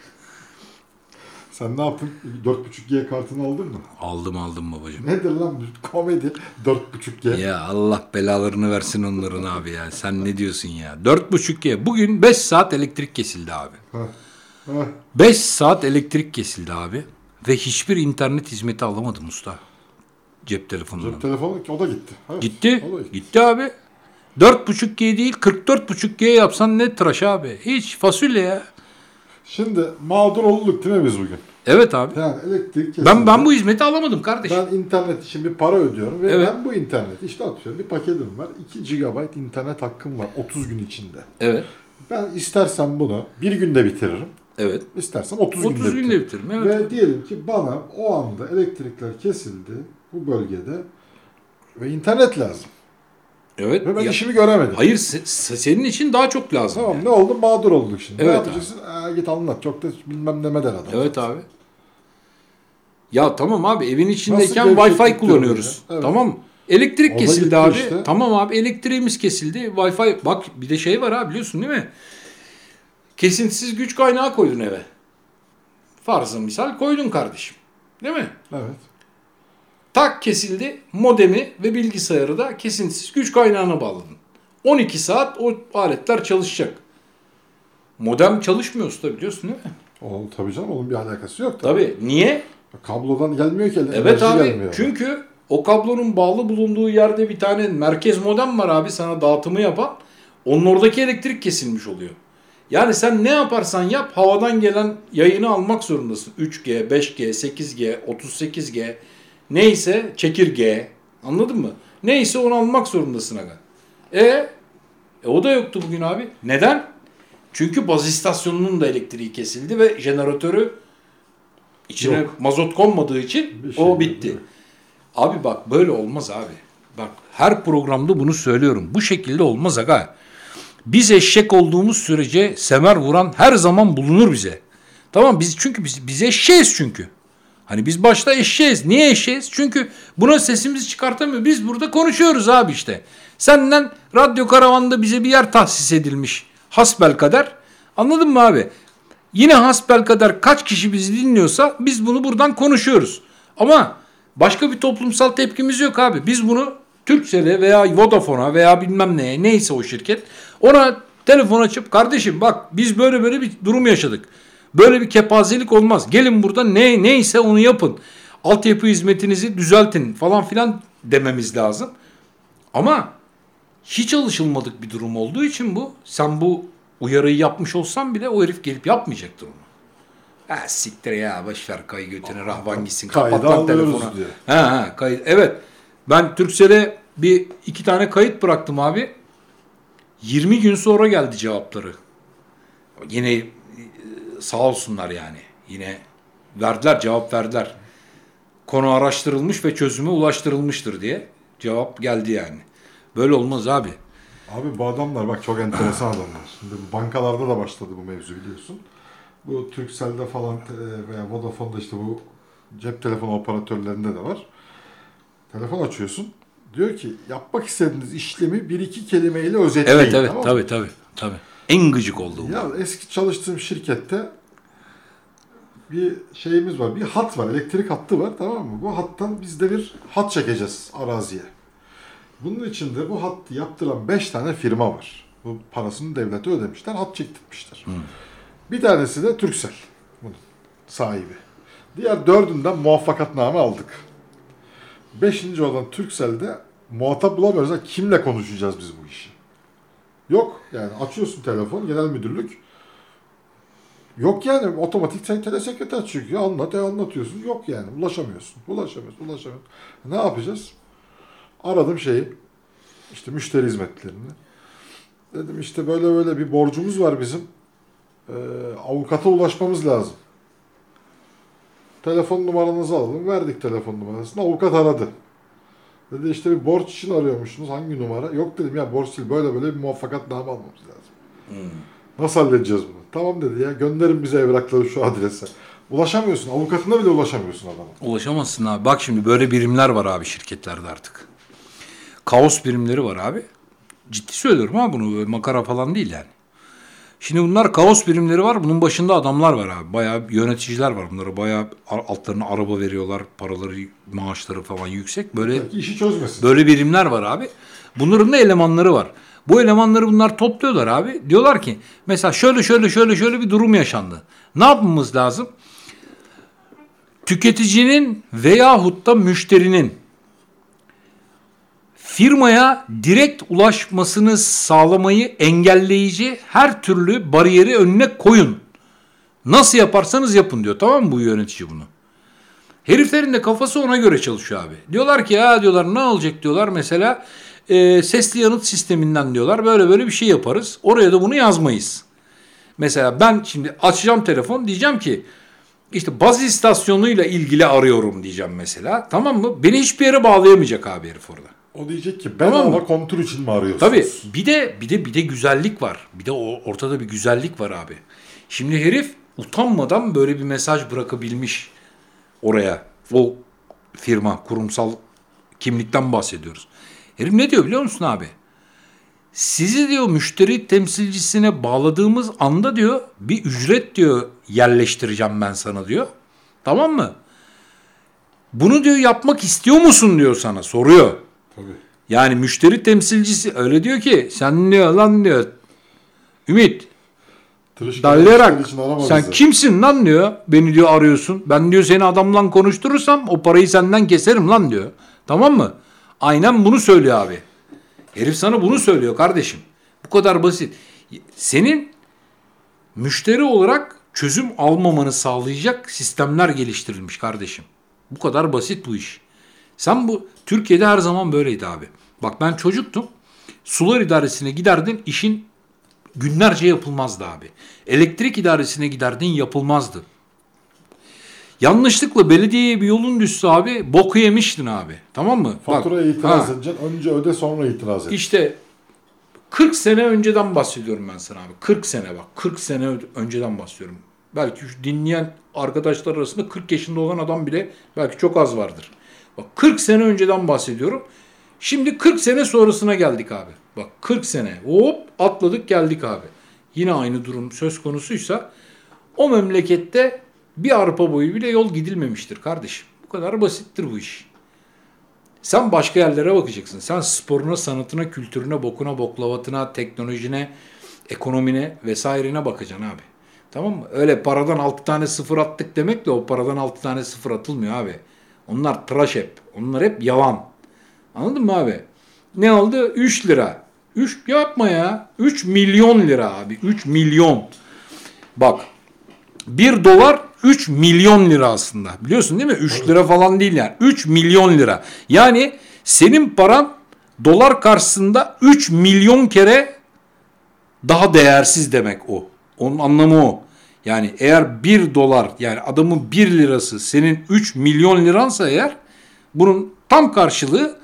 Speaker 1: Sen ne yaptın? 4.5G kartını aldın mı?
Speaker 5: Aldım babacığım.
Speaker 1: Nedir lan bu komedi? 4.5G.
Speaker 5: Ya Allah belalarını versin onların abi ya. Sen ne diyorsun ya? 4.5G. Bugün 5 saat elektrik kesildi abi.
Speaker 1: Heh.
Speaker 5: 5 saat elektrik kesildi abi. Ve hiçbir internet hizmeti alamadım usta. Cep telefonundan.
Speaker 1: Cep telefonu o da gitti. Evet,
Speaker 5: Gitti.
Speaker 1: o da gitti.
Speaker 5: Gitti abi. 4.5G değil 44.5G yapsan ne tıraş abi. Hiç fasulye ya.
Speaker 1: Şimdi mağdur olduk değil mi biz bugün?
Speaker 5: Evet abi.
Speaker 1: Yani elektrik kesildi.
Speaker 5: Ben bu hizmeti alamadım kardeşim.
Speaker 1: Ben internet için bir para ödüyorum ve
Speaker 5: Evet.
Speaker 1: ben bu interneti işte atıyorum bir paketim var. 2 GB internet hakkım var 30 gün içinde.
Speaker 5: Evet.
Speaker 1: Ben istersem bunu bir günde bitiririm.
Speaker 5: Evet.
Speaker 1: İstersem 30 günde
Speaker 5: 30 günde bitiririm. Evet.
Speaker 1: Ve diyelim ki bana o anda elektrikler kesildi bu bölgede ve internet lazım.
Speaker 5: Evet.
Speaker 1: Ve ben
Speaker 5: Ya-
Speaker 1: işimi göremedim.
Speaker 5: Hayır senin için daha çok lazım.
Speaker 1: Tamam
Speaker 5: yani.
Speaker 1: ne oldu? Mağdur olduk şimdi. Ne
Speaker 5: Evet
Speaker 1: yapacaksın? Git anlat. Çok da bilmem ne der adam.
Speaker 5: Evet abi. Ya tamam abi evin içindeyken
Speaker 1: Nasıl
Speaker 5: Wi-Fi kullanıyoruz.
Speaker 1: ya? Evet.
Speaker 5: Tamam. Elektrik
Speaker 1: O da
Speaker 5: kesildi
Speaker 1: gitti
Speaker 5: abi.
Speaker 1: işte.
Speaker 5: Tamam abi elektriğimiz kesildi. Wi-Fi bak bir de şey var abi biliyorsun değil mi? Kesintisiz güç kaynağı koydun eve. Farzı misal koydun kardeşim. Değil mi?
Speaker 1: Evet.
Speaker 5: Tak kesildi. Modemi ve bilgisayarı da kesintisiz güç kaynağına bağladın. 12 saat o aletler çalışacak. Modem çalışmıyor usta biliyorsun değil mi?
Speaker 1: Tabii canım onun bir alakası yok.
Speaker 5: Tabii. Niye?
Speaker 1: Kablodan gelmiyor ki.
Speaker 5: Evet
Speaker 1: enerji
Speaker 5: abi.
Speaker 1: gelmiyor.
Speaker 5: Çünkü o kablonun bağlı bulunduğu yerde bir tane merkez modem var abi sana dağıtımı yapan. Onun oradaki elektrik kesilmiş oluyor. Yani sen ne yaparsan yap havadan gelen yayını almak zorundasın. 3G, 5G, 8G, 38G neyse çekirge anladın mı? Neyse onu almak zorundasın aga. O da yoktu bugün abi. Neden? Çünkü baz istasyonunun da elektriği kesildi ve jeneratörü içine
Speaker 1: Yok.
Speaker 5: mazot konmadığı için
Speaker 1: Bir şey
Speaker 5: o
Speaker 1: yok,
Speaker 5: bitti.
Speaker 1: değil mi?
Speaker 5: Abi bak böyle olmaz abi. Bak her programda bunu söylüyorum. Bu şekilde olmaz aga. Biz eşek olduğumuz sürece semer vuran her zaman bulunur bize. Tamam çünkü biz eşeğiz çünkü. Hani biz başta eşeğiz. Niye eşeğiz? Çünkü buna sesimizi çıkartamıyor. Biz burada konuşuyoruz abi işte. Senden Radyo Karavan'da bize bir yer tahsis edilmiş. Hasbelkader. Anladın mı abi? Yine hasbelkader kaç kişi bizi dinliyorsa biz bunu buradan konuşuyoruz. Ama başka bir toplumsal tepkimiz yok abi. Biz bunu Turkcell'e veya Vodafone'a veya bilmem neye neyse o şirket ona telefon açıp kardeşim bak biz böyle bir durum yaşadık. Böyle bir kepazelik olmaz. Gelin burada neyse onu yapın. Altyapı hizmetinizi düzeltin falan filan dememiz lazım. Ama hiç alışılmadık bir durum olduğu için bu. Sen bu uyarıyı yapmış olsan bile o herif gelip yapmayacaktır onu. Siktir ya boşver kay götüne rahvan gitsin.
Speaker 1: Kaydı
Speaker 5: Kapat lan
Speaker 1: alıyoruz
Speaker 5: telefonu.
Speaker 1: diyor.
Speaker 5: Kayıt. Evet. Ben Turkcell'e 2 tane kayıt bıraktım abi. 20 gün sonra geldi cevapları. Yine sağ olsunlar yani. Yine cevap verdiler. Konu araştırılmış ve çözüme ulaştırılmıştır diye cevap geldi yani. Böyle olmaz abi.
Speaker 1: Abi bu adamlar bak çok enteresan adamlar. Şimdi bu bankalarda da başladı bu mevzu biliyorsun. Bu Turkcell'de falan veya Vodafone'da işte bu cep telefonu operatörlerinde de var. Telefon açıyorsun. Diyor ki yapmak istediğiniz işlemi 1-2 kelimeyle özetleyin.
Speaker 5: Evet
Speaker 1: tamam mı?
Speaker 5: tabii. En gıcık olduğum.
Speaker 1: Ya eski çalıştığım şirkette bir şeyimiz var. Bir hat var. Elektrik hattı var. Tamam mı? Bu hattan biz de bir hat çekeceğiz araziye. Bunun içinde bu hattı yaptıran 5 tane firma var. Bu parasını devlete ödemişler. Hat çektirmişler. Bir tanesi de Turkcell. Bunun sahibi. Diğer 4'ünden muvaffakatname aldık. 5. olan Turkcell'de muhatap bulamıyoruz. Kimle konuşacağız biz bu işi? Yok. Yani açıyorsun telefon, genel müdürlük. Yok yani otomatik telesekreter çıkıyor. Anlatıyorsun. Yok yani. Ulaşamıyorsun. Ne yapacağız? Aradım işte müşteri hizmetlerini. Dedim işte böyle bir borcumuz var bizim. Avukata ulaşmamız lazım. Telefon numaranızı alalım. Verdik telefon numarasını. Avukat aradı. Dedi işte bir borç için arıyormuşsunuz. Hangi numara? Yok dedim ya borç değil. Böyle bir muvaffakatname almamız lazım. Nasıl halledeceğiz bunu? Tamam dedi ya, gönderin bize evrakları şu adrese. Ulaşamıyorsun. Avukatına bile ulaşamıyorsun adama.
Speaker 5: Ulaşamazsın abi. Bak şimdi böyle birimler var abi şirketlerde artık. Kaos birimleri var abi. Ciddi söylüyorum ha bunu. Böyle makara falan değil yani. Şimdi bunlar kaos birimleri var. Bunun başında adamlar var abi. Bayağı yöneticiler var. Bunlara bayağı altlarına araba veriyorlar. Paraları, maaşları falan yüksek. Böyle
Speaker 1: Belki işi çözmesin.
Speaker 5: böyle birimler var abi. Bunların da elemanları var. Bu elemanları bunlar topluyorlar abi. Diyorlar ki mesela şöyle bir durum yaşandı. Ne yapmamız lazım? Tüketicinin veyahut da müşterinin firmaya direkt ulaşmasını sağlamayı engelleyici her türlü bariyeri önüne koyun. Nasıl yaparsanız yapın diyor. Tamam mı bu yönetici bunu? Heriflerin de kafası ona göre çalışıyor abi. Diyorlar ki ya diyorlar ne olacak diyorlar mesela sesli yanıt sisteminden diyorlar böyle bir şey yaparız. Oraya da bunu yazmayız. Mesela ben şimdi açacağım telefon diyeceğim ki işte baz istasyonuyla ilgili arıyorum diyeceğim mesela. Tamam mı? Beni hiçbir yere bağlayamayacak abi herif orada.
Speaker 1: O diyecek ki
Speaker 5: Tamam
Speaker 1: bedava
Speaker 5: mı?
Speaker 1: kontrol için mi arıyorsunuz?
Speaker 5: Tabii bir de güzellik var. Bir de ortada bir güzellik var abi. Şimdi herif utanmadan böyle bir mesaj bırakabilmiş oraya. O firma, kurumsal kimlikten bahsediyoruz. Herif ne diyor biliyor musun abi? Sizi diyor müşteri temsilcisine bağladığımız anda diyor bir ücret diyor yerleştireceğim ben sana diyor. Tamam mı? Bunu diyor yapmak istiyor musun diyor sana soruyor.
Speaker 1: Tabii.
Speaker 5: Yani müşteri temsilcisi öyle diyor ki sen diyor lan diyor Ümit dallayarak sen
Speaker 1: bizi.
Speaker 5: kimsin lan diyor beni diyor arıyorsun. Ben diyor seni adamla konuşturursam o parayı senden keserim lan diyor. Tamam mı? Aynen bunu söylüyor abi. Herif sana bunu söylüyor kardeşim. Bu kadar basit. Senin müşteri olarak çözüm almamanı sağlayacak sistemler geliştirilmiş kardeşim. Bu kadar basit bu iş. Sen bu Türkiye'de her zaman böyleydi abi. Bak ben çocuktum. Sular idaresine giderdin işin günlerce yapılmazdı abi. Elektrik idaresine giderdin yapılmazdı. Yanlışlıkla belediyeye bir yolun düşse abi boku yemiştin abi. Tamam mı?
Speaker 1: Faturaya itiraz edeceksin. Önce öde sonra itiraz et.
Speaker 5: İşte 40 sene önceden bahsediyorum ben sana abi. 40 sene bak. 40 sene önceden bahsediyorum. Belki şu dinleyen arkadaşlar arasında 40 yaşında olan adam bile belki çok az vardır. Bak 40 sene önceden bahsediyorum. Şimdi 40 sene sonrasına geldik abi. Bak 40 sene hop atladık geldik abi. Yine aynı durum söz konusuysa o memlekette bir arpa boyu bile yol gidilmemiştir kardeşim. Bu kadar basittir bu iş. Sen başka yerlere bakacaksın. Sen sporuna, sanatına, kültürüne, bokuna, boklavatına, teknolojine, ekonomine vesairene bakacaksın abi. Tamam mı? Öyle paradan 6 tane sıfır attık demekle o paradan 6 tane sıfır atılmıyor abi. Onlar tıraş hep. Onlar hep yalan. Anladın mı abi? Ne oldu? 3 lira. 3 yapma ya. 3 milyon lira abi. 3 milyon. Bak. 1 dolar 3 milyon lira aslında. Biliyorsun değil mi? 3 lira falan değil yani. 3 milyon lira. Yani senin paran dolar karşısında 3 milyon kere daha değersiz demek o. Onun anlamı o. Yani eğer 1 dolar yani adamın 1 lirası senin 3 milyon liransa eğer bunun tam karşılığı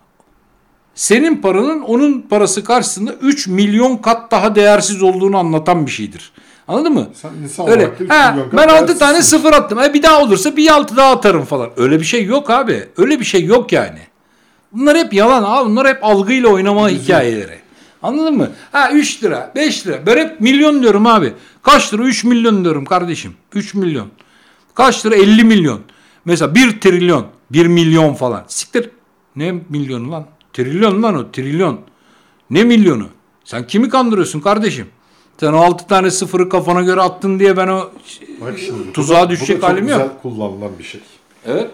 Speaker 5: senin paranın onun parası karşısında 3 milyon kat daha değersiz olduğunu anlatan bir şeydir. Anladın mı?
Speaker 1: Sen insan
Speaker 5: Öyle.
Speaker 1: olarak da 3 milyon kat
Speaker 5: Ben 6
Speaker 1: değersizsin.
Speaker 5: tane sıfır attım. Bir daha olursa bir 6 daha atarım falan. Öyle bir şey yok abi. Öyle bir şey yok yani. Bunlar hep yalan abi. Bunlar hep algıyla oynama hikayeleri. Anladın mı? 3 lira, 5 lira. Ben hep milyon diyorum abi. Kaç lira? 3 milyon diyorum kardeşim. 3 milyon. Kaç lira? 50 milyon. Mesela 1 trilyon. 1 milyon falan. Siktir. Ne milyonu lan? Trilyon lan o. Trilyon. Ne milyonu? Sen kimi kandırıyorsun kardeşim? Sen o 6 tane sıfırı kafana göre attın diye ben o
Speaker 1: Bak şimdi,
Speaker 5: tuzağa
Speaker 1: bu
Speaker 5: düşecek
Speaker 1: da çok
Speaker 5: halim yok.
Speaker 1: güzel kullanılan bir şey.
Speaker 5: Evet.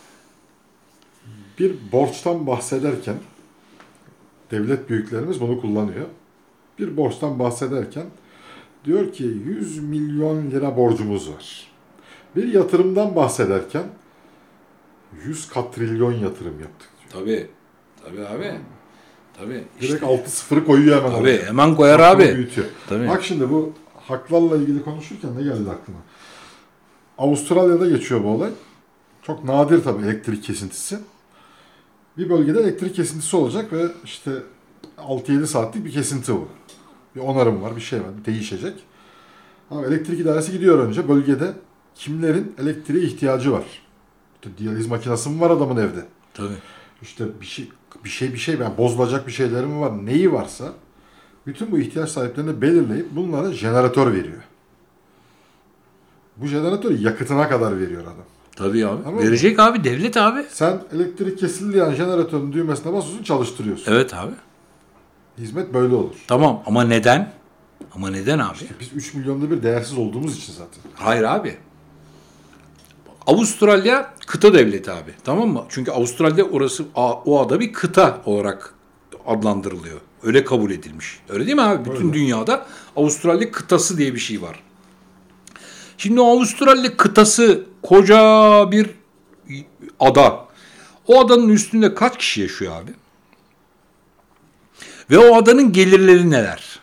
Speaker 1: Bir borçtan bahsederken devlet büyüklerimiz bunu kullanıyor. Bir borçtan bahsederken diyor ki 100 milyon lira borcumuz var. Bir yatırımdan bahsederken 100 katrilyon yatırım yaptık diyor.
Speaker 5: Tabii. Tabii abi. Tabii.
Speaker 1: Direkt 6-0'ı koyuyor hemen.
Speaker 5: Tabii
Speaker 1: oraya.
Speaker 5: hemen koyar
Speaker 1: Aklını
Speaker 5: abi.
Speaker 1: büyütüyor.
Speaker 5: Tabii.
Speaker 1: Bak şimdi bu haklarla ilgili konuşurken ne geldi aklıma? Avustralya'da geçiyor bu olay. Çok nadir tabii elektrik kesintisi. Bir bölgede elektrik kesintisi olacak ve işte 6-7 saatlik bir kesinti bu. Bir onarım var, bir şey var, değişecek. Ama elektrik idaresi gidiyor önce bölgede kimlerin elektriğe ihtiyacı var. İşte diyaliz makinesi mi var adamın evde?
Speaker 5: Tabii.
Speaker 1: İşte bir şey yani bozulacak bir şeyleri mi var? Neyi varsa bütün bu ihtiyaç sahiplerini belirleyip bunlara jeneratör veriyor. Bu jeneratörü yakıtına kadar veriyor adam.
Speaker 5: Tabii abi.
Speaker 1: Tamam
Speaker 5: Verecek abi, devlet abi.
Speaker 1: Sen elektrik kesildiği an jeneratörün düğmesine basıyorsun, çalıştırıyorsun.
Speaker 5: Evet abi.
Speaker 1: Hizmet böyle olur.
Speaker 5: Tamam ama neden? Ama neden abi?
Speaker 1: Biz 3 milyonda bir değersiz olduğumuz için zaten.
Speaker 5: Hayır abi. Avustralya kıta devleti abi. Tamam mı? Çünkü Avustralya orası o ada bir kıta olarak adlandırılıyor. Öyle kabul edilmiş. Öyle değil mi abi? Bütün dünyada Avustralya kıtası diye bir şey var. Şimdi o Avustralya kıtası koca bir ada. O adanın üstünde kaç kişi yaşıyor abi? Ve o adanın gelirleri neler?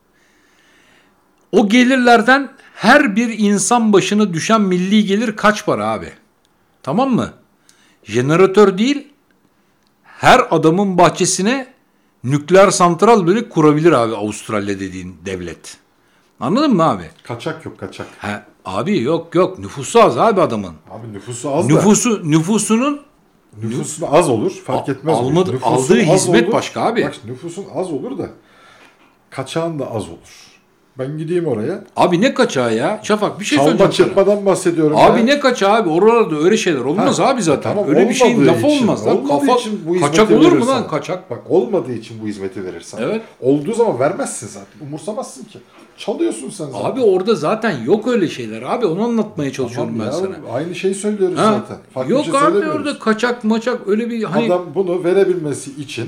Speaker 5: O gelirlerden her bir insan başına düşen milli gelir kaç para abi? Tamam mı? Jeneratör değil, her adamın bahçesine nükleer santral böyle kurabilir abi Avustralya dediğin devlet. Anladın mı abi?
Speaker 1: Kaçak yok, kaçak.
Speaker 5: He, abi yok nüfusu az abi adamın.
Speaker 1: Abi nüfusu az da.
Speaker 5: Nüfusunun
Speaker 1: Nüfusun az olur, fark etmez.
Speaker 5: aldığı hizmet başka abi.
Speaker 1: Bak nüfusun az olur da kaçağın da az olur. Ben gideyim oraya.
Speaker 5: Abi ne kaçağı ya? Şafak bir şey
Speaker 1: Çalma
Speaker 5: söyleyeceğim sana.
Speaker 1: çırpmadan bahsediyorum.
Speaker 5: Abi
Speaker 1: ya.
Speaker 5: ne kaçağı abi? Oralarda öyle şeyler olmaz abi zaten.
Speaker 1: Tamam,
Speaker 5: öyle bir şeyin
Speaker 1: olmadığı
Speaker 5: lafı
Speaker 1: için-
Speaker 5: olmaz lan.
Speaker 1: olmadığı için bu
Speaker 5: Kaçak
Speaker 1: hizmeti
Speaker 5: olur mu
Speaker 1: verirsen-
Speaker 5: lan kaçak?
Speaker 1: Bak olmadığı için bu hizmeti verirsen.
Speaker 5: Evet.
Speaker 1: Olduğu zaman vermezsin zaten. Umursamazsın ki. Çalıyorsun sen zaten.
Speaker 5: Abi orada zaten yok öyle şeyler abi. Onu anlatmaya çalışıyorum
Speaker 1: Tamam
Speaker 5: ben
Speaker 1: ya,
Speaker 5: sana.
Speaker 1: aynı şeyi söylüyoruz
Speaker 5: Ha?
Speaker 1: zaten. Farklı
Speaker 5: Yok
Speaker 1: bir şey
Speaker 5: abi
Speaker 1: söylemiyoruz.
Speaker 5: orada kaçak maçak öyle bir hani
Speaker 1: Adam bunu verebilmesi için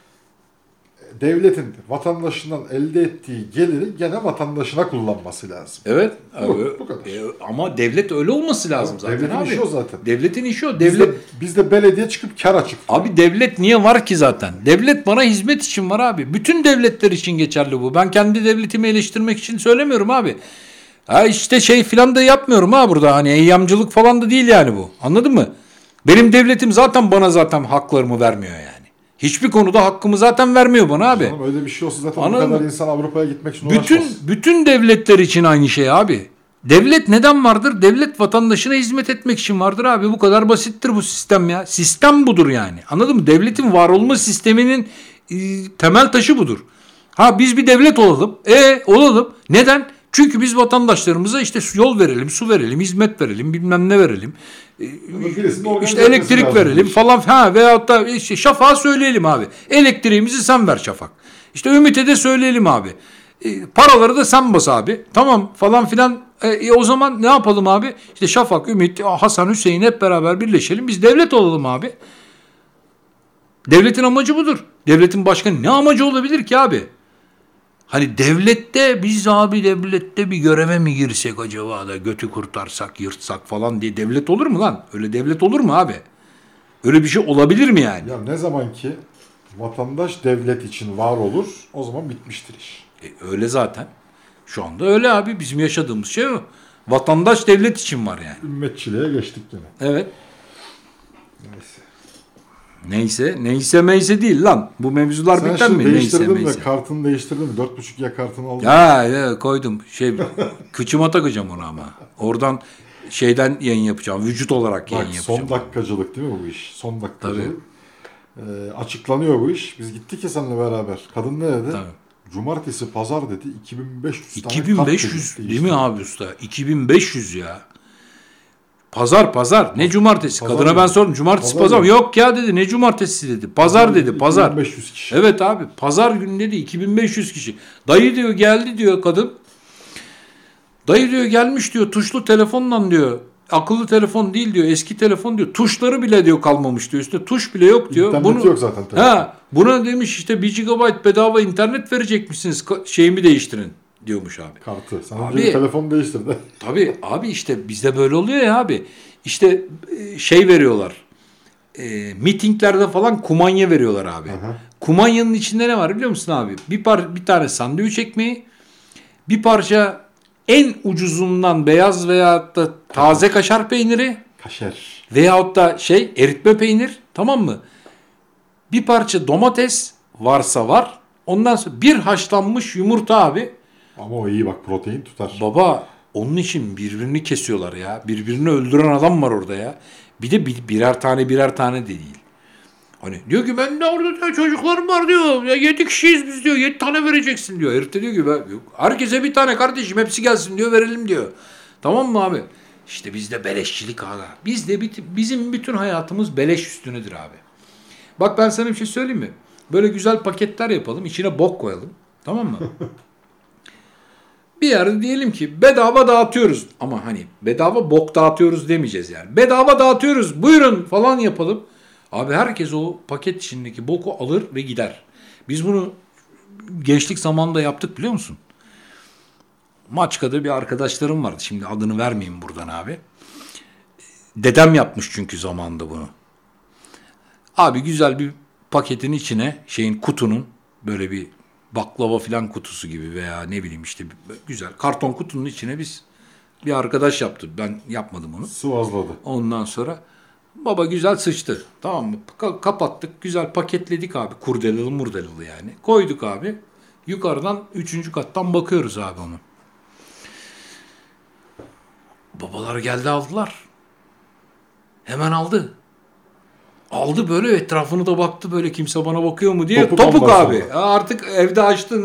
Speaker 1: devletin vatandaşından elde ettiği geliri gene vatandaşına kullanması lazım.
Speaker 5: evet
Speaker 1: Bu-
Speaker 5: abi,
Speaker 1: bu kadar.
Speaker 5: ama devlet öyle olması lazım zaten
Speaker 1: Devletin
Speaker 5: abi.
Speaker 1: işi o zaten.
Speaker 5: Devletin işi o.
Speaker 1: Bizde belediye çıkıp kar açık.
Speaker 5: Abi devlet niye var ki zaten? Devlet bana hizmet için var abi. Bütün devletler için geçerli bu. Ben kendi devletimi eleştirmek için söylemiyorum abi. Ha işte şey filan da yapmıyorum ha burada. Hani eyyamcılık falan da değil yani bu. Anladın mı? Benim devletim zaten bana zaten haklarımı vermiyor yani. Hiçbir konuda hakkımı zaten vermiyor bana abi.
Speaker 1: Canım öyle bir şey olsa zaten
Speaker 5: Anladın
Speaker 1: bu kadar
Speaker 5: mı?
Speaker 1: insan Avrupa'ya gitmek için uğraşmaz.
Speaker 5: Bütün devletler için aynı şey abi. Devlet neden vardır? Devlet vatandaşına hizmet etmek için vardır abi. Bu kadar basittir bu sistem ya. Sistem budur yani. Anladın mı? Devletin var olma sisteminin temel taşı budur. Ha biz bir devlet olalım. Olalım. Neden? Çünkü biz vatandaşlarımıza işte yol verelim, su verelim, hizmet verelim, bilmem ne verelim.
Speaker 1: Birisinin organize
Speaker 5: İşte
Speaker 1: etmesi
Speaker 5: elektrik
Speaker 1: lazım
Speaker 5: verelim
Speaker 1: bu işi.
Speaker 5: falan. Ha veyahut da işte Şafak'a söyleyelim abi. Elektriğimizi sen ver Şafak. İşte Ümit'e de söyleyelim abi. Paraları da sen bas abi. Tamam falan filan. O zaman ne yapalım abi? İşte Şafak, Ümit, Hasan, Hüseyin hep beraber birleşelim. Biz devlet olalım abi. Devletin amacı budur. Devletin başka ne amacı olabilir ki abi? Hani devlette biz abi devlette bir göreve mi girsek acaba da götü kurtarsak, yırtsak falan diye devlet olur mu lan? Öyle devlet olur mu abi? Öyle bir şey olabilir mi yani?
Speaker 1: Ya ne zaman ki vatandaş devlet için var olur, o zaman bitmiştir iş.
Speaker 5: Öyle zaten. Şu anda öyle abi. Bizim yaşadığımız şey o. Vatandaş devlet için var yani.
Speaker 1: Ümmetçiliğe geçtik gene.
Speaker 5: Evet.
Speaker 1: Neyse.
Speaker 5: Neyse değil lan. Bu mevzular
Speaker 1: Sen
Speaker 5: biter
Speaker 1: şimdi
Speaker 5: mi?
Speaker 1: değiştirdin mi?
Speaker 5: Neyse.
Speaker 1: Kartını değiştirdin mi? 4.5 kartını aldın.
Speaker 5: Ya koydum. Kıçıma takacağım onu ama. Oradan şeyden yayın yapacağım. Vücut olarak yayın
Speaker 1: Bak
Speaker 5: yapacağım.
Speaker 1: son dakikacılık değil mi bu iş? Son dakikacılık. Açıklanıyor bu iş. Biz gittik ya seninle beraber. Kadın ne dedi?
Speaker 5: Tabii.
Speaker 1: Cumartesi, pazar dedi. 2500 tane
Speaker 5: 2500
Speaker 1: kart
Speaker 5: değil mi abi usta? 2500 ya. Pazar. Ne cumartesi?
Speaker 1: Pazar
Speaker 5: Kadına
Speaker 1: dedi.
Speaker 5: ben sordum. Cumartesi
Speaker 1: Pazar
Speaker 5: pazar.
Speaker 1: dedi.
Speaker 5: Yok ya dedi. Ne cumartesi dedi. Pazar dedi. Pazar.
Speaker 1: 2500 kişi.
Speaker 5: Evet abi. Pazar günü dedi 2500 kişi. Dayı diyor geldi diyor kadın. Dayı diyor gelmiş diyor tuşlu telefonla diyor. Akıllı telefon değil diyor. Eski telefon diyor. Tuşları bile diyor kalmamış diyor. Üstünde tuş bile yok diyor.
Speaker 1: İnternet yok zaten telefon.
Speaker 5: Buna demiş işte 1 GB bedava internet verecekmişsiniz. Şeyimi değiştirin diyormuş abi.
Speaker 1: Kartı. Sen
Speaker 5: Abi-
Speaker 1: önce bir telefon değiştirdi.
Speaker 5: Tabii abi işte bizde böyle oluyor ya abi. İşte şey veriyorlar. Mitinglerde falan kumanya veriyorlar abi.
Speaker 1: Aha.
Speaker 5: Kumanyanın içinde ne var biliyor musun abi? Bir tane sandviç ekmeği, bir parça en ucuzundan beyaz veyahut da taze kaşar peyniri
Speaker 1: Kaşer.
Speaker 5: veyahut da eritme peynir, tamam mı? Bir parça domates varsa var, Ondan sonra bir haşlanmış yumurta abi.
Speaker 1: Ama o iyi bak, protein tutar.
Speaker 5: Baba onun için birbirini kesiyorlar ya. Birbirini öldüren adam var orada ya. Bir de birer tane de değil. Hani diyor ki ben de orada diyor, çocuklarım var diyor. Ya 7 kişiyiz biz diyor. 7 tane vereceksin diyor. Herif de diyor ki ben, yok, herkese bir tane kardeşim, hepsi gelsin diyor, verelim diyor. Tamam mı abi? İşte bizde beleşçilik aga. Bizim bütün hayatımız beleş üstünedir abi. Bak ben sana bir şey söyleyeyim mi? Böyle güzel paketler yapalım. İçine bok koyalım. Tamam mı? Bir yerde diyelim ki bedava dağıtıyoruz. Ama hani bedava bok dağıtıyoruz demeyeceğiz yani. Bedava dağıtıyoruz, buyurun falan yapalım. Abi herkes o paket içindeki boku alır ve gider. Biz bunu gençlik zamanında yaptık, biliyor musun? Maçka'da bir arkadaşlarım vardı. Şimdi adını vermeyeyim buradan abi. Dedem yapmış çünkü zamanında bunu. Abi güzel bir paketin içine kutunun böyle bir baklava filan kutusu gibi veya ne bileyim işte güzel karton kutunun içine biz bir arkadaş yaptı. Ben yapmadım onu.
Speaker 1: Sıvazladı.
Speaker 5: Ondan sonra baba güzel sıçtı. Tamam mı? Kapattık. Güzel paketledik abi. Kurdelalı yani. Koyduk abi. Yukarıdan 3. kattan bakıyoruz abi onu. Babalar geldi aldılar. Hemen aldı. Aldı böyle, etrafını da baktı böyle, kimse bana bakıyor mu diye. Topuk abi. Artık evde açtı.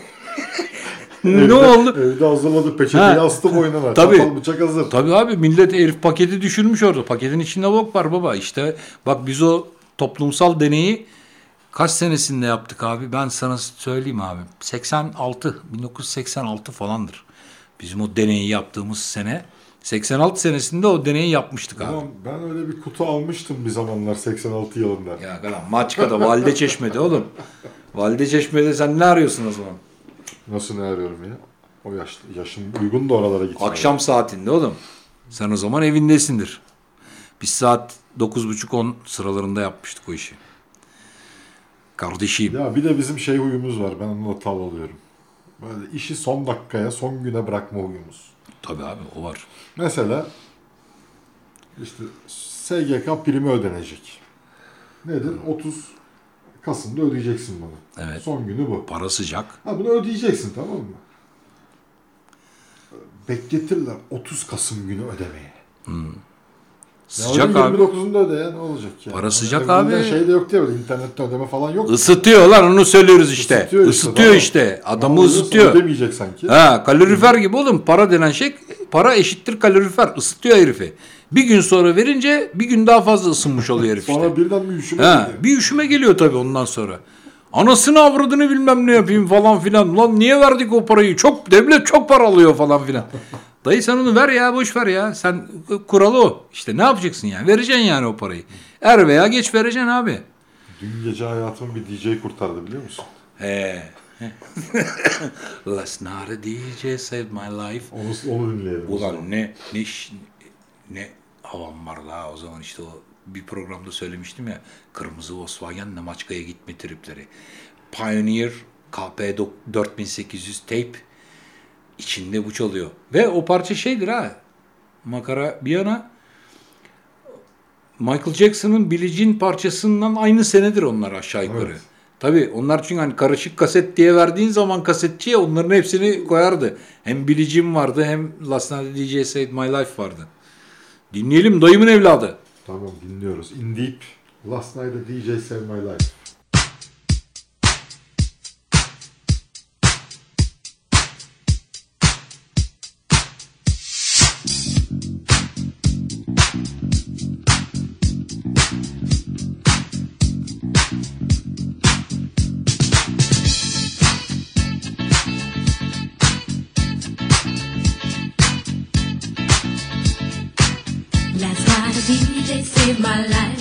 Speaker 5: Ne oldu?
Speaker 1: Evde hazırladı, peçeteyi astı boynuna.
Speaker 5: Tabii.
Speaker 1: Çatal bıçak hazır.
Speaker 5: Tabii abi, millet herif paketi düşürmüş orada. Paketin içinde bok var baba. İşte bak biz o toplumsal deneyi kaç senesinde yaptık abi? Ben sana söyleyeyim abi. 1986 falandır. Bizim o deneyi yaptığımız sene. 86 senesinde o deneyi yapmıştık abi.
Speaker 1: Tamam, ben öyle bir kutu almıştım bir zamanlar 86 yılında.
Speaker 5: Ya kalan Maçka'da, Valideçeşme'de oğlum. Valideçeşme'de sen ne arıyorsun o zaman?
Speaker 1: Nasıl ne arıyorum ya? O yaşım uygun da oralara gitmeye.
Speaker 5: Akşam saatinde oğlum. Sen o zaman evindesindir. Biz saat 9.30-10 sıralarında yapmıştık o işi. Kardeşim.
Speaker 1: Ya bir de bizim huyumuz var. Ben onunla tav alıyorum. Böyle işi son dakikaya, son güne bırakma huyumuz.
Speaker 5: Tabii abi, o var.
Speaker 1: Mesela işte SGK primi ödenecek. Nedir? 30 Kasım'da ödeyeceksin bunu.
Speaker 5: Evet.
Speaker 1: Son günü bu.
Speaker 5: Para sıcak.
Speaker 1: Ha, bunu ödeyeceksin, tamam mı? Bekletirler 30 Kasım günü ödemeye.
Speaker 5: Sıcak
Speaker 1: ya
Speaker 5: abi.
Speaker 1: 29'unda öde ya, ne olacak ya?
Speaker 5: Para sıcak
Speaker 1: Evinde
Speaker 5: abi.
Speaker 1: Şey de yok diye, böyle internette ödeme falan yok.
Speaker 5: Isıtıyor lan, onu söylüyoruz işte. Isıtıyor
Speaker 1: tamam.
Speaker 5: işte. Adamı
Speaker 1: Ama
Speaker 5: ısıtıyor.
Speaker 1: ödemeyecek sanki.
Speaker 5: Ha, kalorifer gibi oğlum. Para denen şey, para eşittir kalorifer. Isıtıyor herifi. Bir gün sonra verince bir gün daha fazla ısınmış oluyor herif işte.
Speaker 1: Sonra birden bir üşüme
Speaker 5: Ha,
Speaker 1: geliyor.
Speaker 5: bir üşüme geliyor tabii ondan sonra. Anasını avradını bilmem ne yapayım falan filan. Lan niye verdik o parayı? Devlet çok para alıyor falan filan. Dayı sen onu ver ya, boş ver ya. Sen kuralı o. İşte ne yapacaksın yani? Vereceksin yani o parayı. Er veya geç vereceksin abi.
Speaker 1: Dün gece hayatımı bir DJ kurtardı, biliyor musun?
Speaker 5: He. Last night a DJ saved my life.
Speaker 1: Onu dinleyelim.
Speaker 5: Ulan ne havam var la o zaman, işte o bir programda söylemiştim ya, kırmızı Volkswagen'le Maçka'ya gitme tripleri. Pioneer KP 4800 tape, içinde bu çalıyor. Ve o parça şeydir ha, makara bir yana, Michael Jackson'ın Billie Jean parçasından aynı senedir onlar aşağı yukarı.
Speaker 1: Evet.
Speaker 5: Tabii onlar çünkü hani karışık kaset diye verdiğin zaman kasetçiye onların hepsini koyardı. Hem Billie Jean vardı, hem Last Night DJ Saved My Life vardı. Dinleyelim, dayımın evladı.
Speaker 1: Tamam, dinliyoruz. In Deep, Last Night a DJ Saved My Life.
Speaker 6: Last night a DJ saved my life.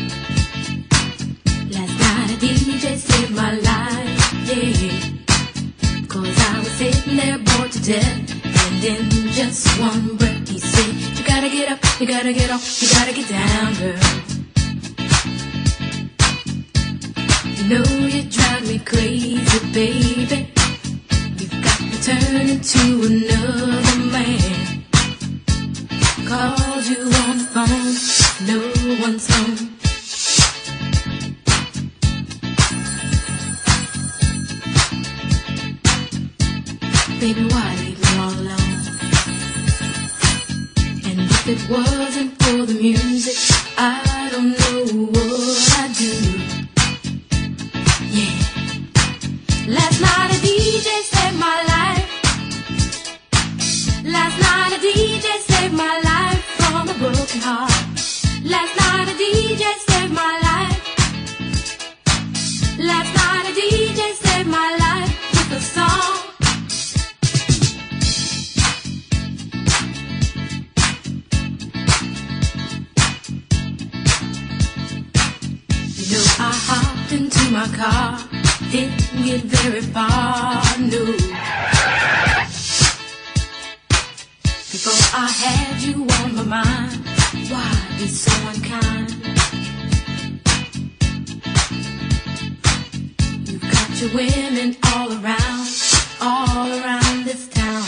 Speaker 6: Last night a DJ saved my life, yeah. 'Cause I was sitting there bored to death, and in just one breath he said, you gotta get up, you gotta get off, you gotta get down, girl. You know you drive me crazy, baby. You've got to turn into another man. Called you on the phone, no one's home. wasn't for the music, I don't know what I'd do. Yeah. Last night a DJ saved my life. Last night a DJ saved my life from a broken heart. Last night a DJ saved my life. Last night a DJ saved my life with a song. You know I hopped into my car, didn't get very far, no. Before I had you on my mind, why be so unkind? You've got your women all around this town.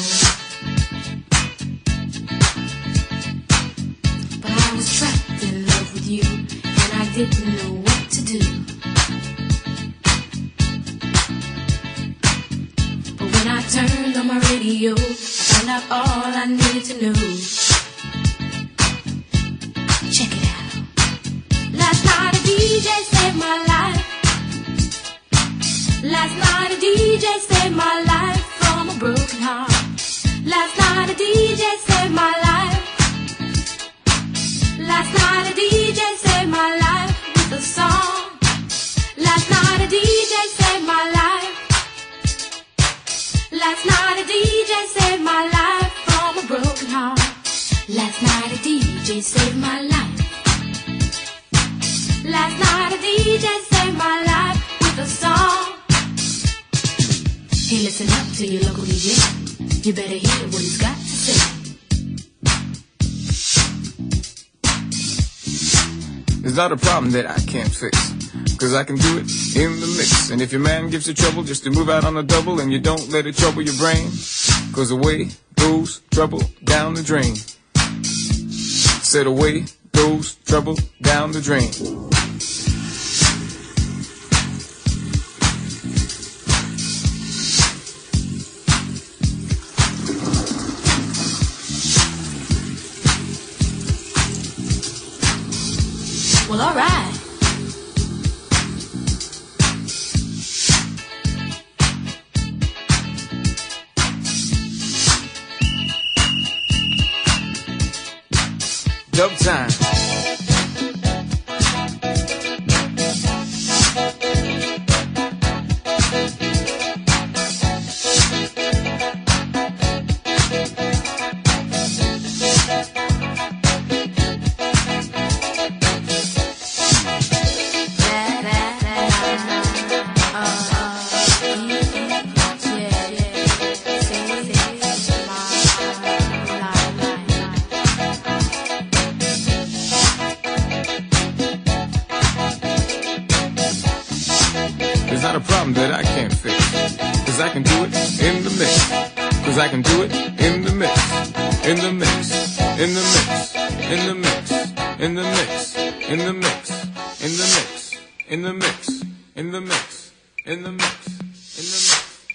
Speaker 6: But I was trapped in love with you, and I didn't know what to do. But when I turned on my radio, I found out all I needed to know. Check it out. Last night a DJ saved my life. Last night a DJ saved my life from a broken heart. Last night a DJ saved my life. Last night a DJ saved my life with a song. Last night a DJ saved my life. Last night a DJ saved my life from a broken heart. Last night a DJ saved my life. Last night a DJ saved my life with a song. Hey, listen up to your local DJ. You better hear what he's got to say.
Speaker 7: It's not a problem that I can't fix, 'cause I can do it in the mix. And if your man gives you trouble just to move out on the double, and you don't let it trouble your brain, 'cause away goes trouble down the drain. Said away goes trouble down the drain.
Speaker 6: Well, all right.
Speaker 7: Dub time. It's not a problem that I can't fix, 'cause I can do it in the mix. 'Cause I can do it in the mix. In the mix. In the mix. In the mix. In the mix. In the mix. In the mix. In the mix. In the mix. In the mix. In the mix.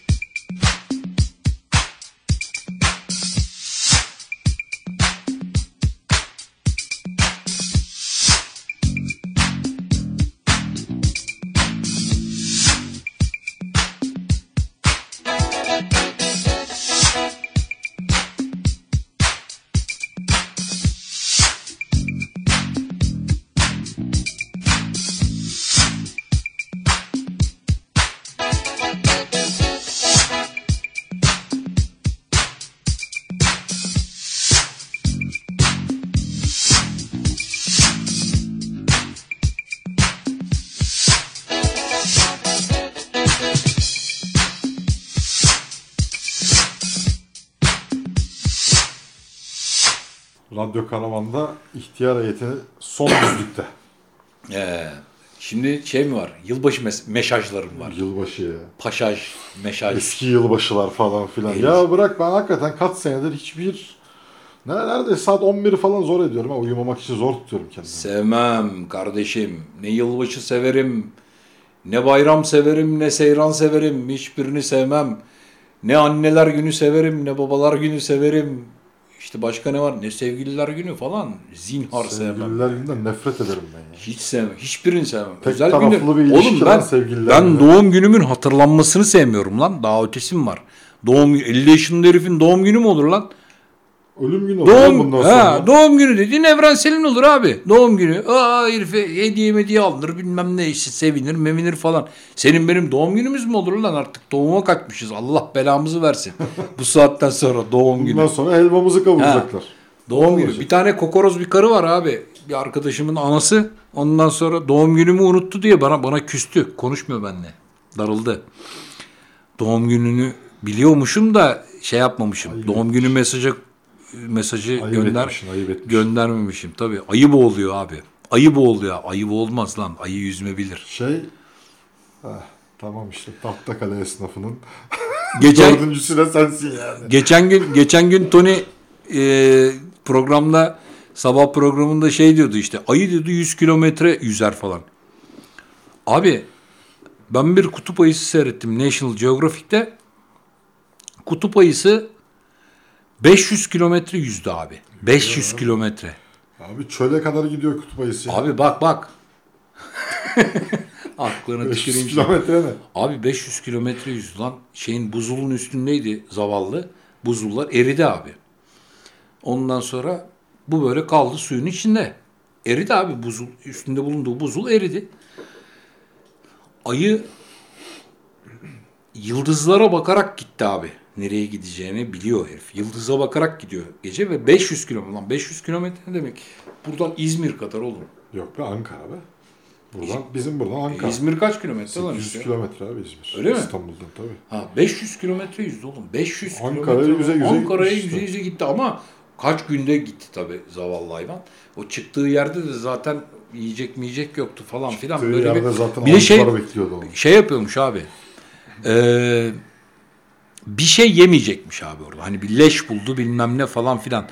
Speaker 1: Radyo Karavan'da ihtiyar heyetini son düzlükte.
Speaker 5: Şimdi şey mi var? Yılbaşı mesajlarım var.
Speaker 1: Yılbaşı ya.
Speaker 5: Paşaj, meşaj.
Speaker 1: Eski yılbaşılar falan filan.
Speaker 5: Evet.
Speaker 1: Ya bırak, ben hakikaten kaç senedir hiçbir... Nerede saat 11'i falan zor ediyorum. Uyumamak için zor tutuyorum kendimi.
Speaker 5: Sevmem kardeşim. Ne yılbaşı severim, ne bayram severim, ne seyran severim. Hiçbirini sevmem. Ne anneler günü severim, ne babalar günü severim. İşte başka ne var? Ne sevgililer günü falan. Zinhar sevmem.
Speaker 1: Sevgililer günden nefret ederim ben ya.
Speaker 5: Hiç sevmem. Hiçbirini sevmem.
Speaker 1: Tek
Speaker 5: Özel
Speaker 1: taraflı
Speaker 5: günler.
Speaker 1: bir ilişki
Speaker 5: Oğlum
Speaker 1: lan sevgililer
Speaker 5: ben
Speaker 1: günü.
Speaker 5: doğum günümün hatırlanmasını sevmiyorum lan. Daha ötesi mi var? 50 yaşında herifin doğum günü mü olur lan?
Speaker 1: Ölüm günü olur bundan sonra.
Speaker 5: Doğum günü dediğin evrenselin olur abi. Doğum günü. Herife hediye alınır bilmem ne işte sevinir mevinir falan. Senin benim doğum günümüz mü olur lan artık? Doğuma kaçmışız. Allah belamızı versin. Bu saatten sonra doğum günü.
Speaker 1: Bundan sonra helvamızı kavuracaklar.
Speaker 5: Doğum günü. Bir tane kokoroz bir karı var abi. Bir arkadaşımın anası. Ondan sonra doğum günümü unuttu diye bana küstü. Konuşmuyor benimle. Darıldı. Doğum gününü biliyormuşum da şey yapmamışım.
Speaker 1: Ayıp
Speaker 5: doğum günü mesajı
Speaker 1: Ayıp etmişsin.
Speaker 5: göndermemişim. Tabii ayıp oluyor abi. Ayıp oluyor. Ayıp olmaz lan. Ayı yüzme bilir.
Speaker 1: Tamam işte Tahtakale esnafının
Speaker 5: Geçen,
Speaker 1: dördüncüsü de sensin yani.
Speaker 5: geçen gün Tony programda sabah programında şey diyordu işte ayı diyordu 100 kilometre yüzer falan. Abi ben bir kutup ayısı seyrettim National Geographic'te. Kutup ayısı 500 kilometre yüzdü abi. 500 kilometre.
Speaker 1: Abi çöle kadar gidiyor kutup ayısı ya.
Speaker 5: Abi bak. Aklına
Speaker 1: 500
Speaker 5: tüküreyim.
Speaker 1: kilometre ne?
Speaker 5: Abi 500 kilometre yüzdü lan. Şeyin buzulun üstündeydi zavallı. Buzullar eridi abi. Ondan sonra bu böyle kaldı suyun içinde. Eridi abi buzul. Üstünde bulunduğu buzul eridi. Ayı yıldızlara bakarak gitti abi. Nereye gideceğini biliyor herif. Yıldıza bakarak gidiyor gece ve 500 kilometre. Lan 500 kilometre ne demek? Buradan İzmir kadar oğlum.
Speaker 1: Yok be Ankara be. Bizim buradan Ankara.
Speaker 5: İzmir kaç kilometre lan
Speaker 1: 800
Speaker 5: işte?
Speaker 1: kilometre abi İzmir.
Speaker 5: Öyle mi?
Speaker 1: İstanbul'dan tabii.
Speaker 5: 500 kilometre yüzdü oğlum. 500
Speaker 1: Ankara'ya
Speaker 5: kilometre. Ankara'ya
Speaker 1: gitmiş işte.
Speaker 5: yüze gitti ama kaç günde gitti tabii zavallı hayvan. O çıktığı yerde de zaten yiyecek yoktu falan filan.
Speaker 1: Çıktığı
Speaker 5: Böyle
Speaker 1: yerde zaten
Speaker 5: bir de
Speaker 1: avcılar bekliyordu onu.
Speaker 5: şey yapıyormuş abi. Bir şey yemeyecekmiş abi orada. Hani bir leş buldu bilmem ne falan filan.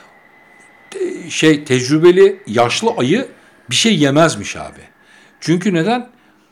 Speaker 5: Tecrübeli yaşlı ayı bir şey yemezmiş abi. Çünkü neden?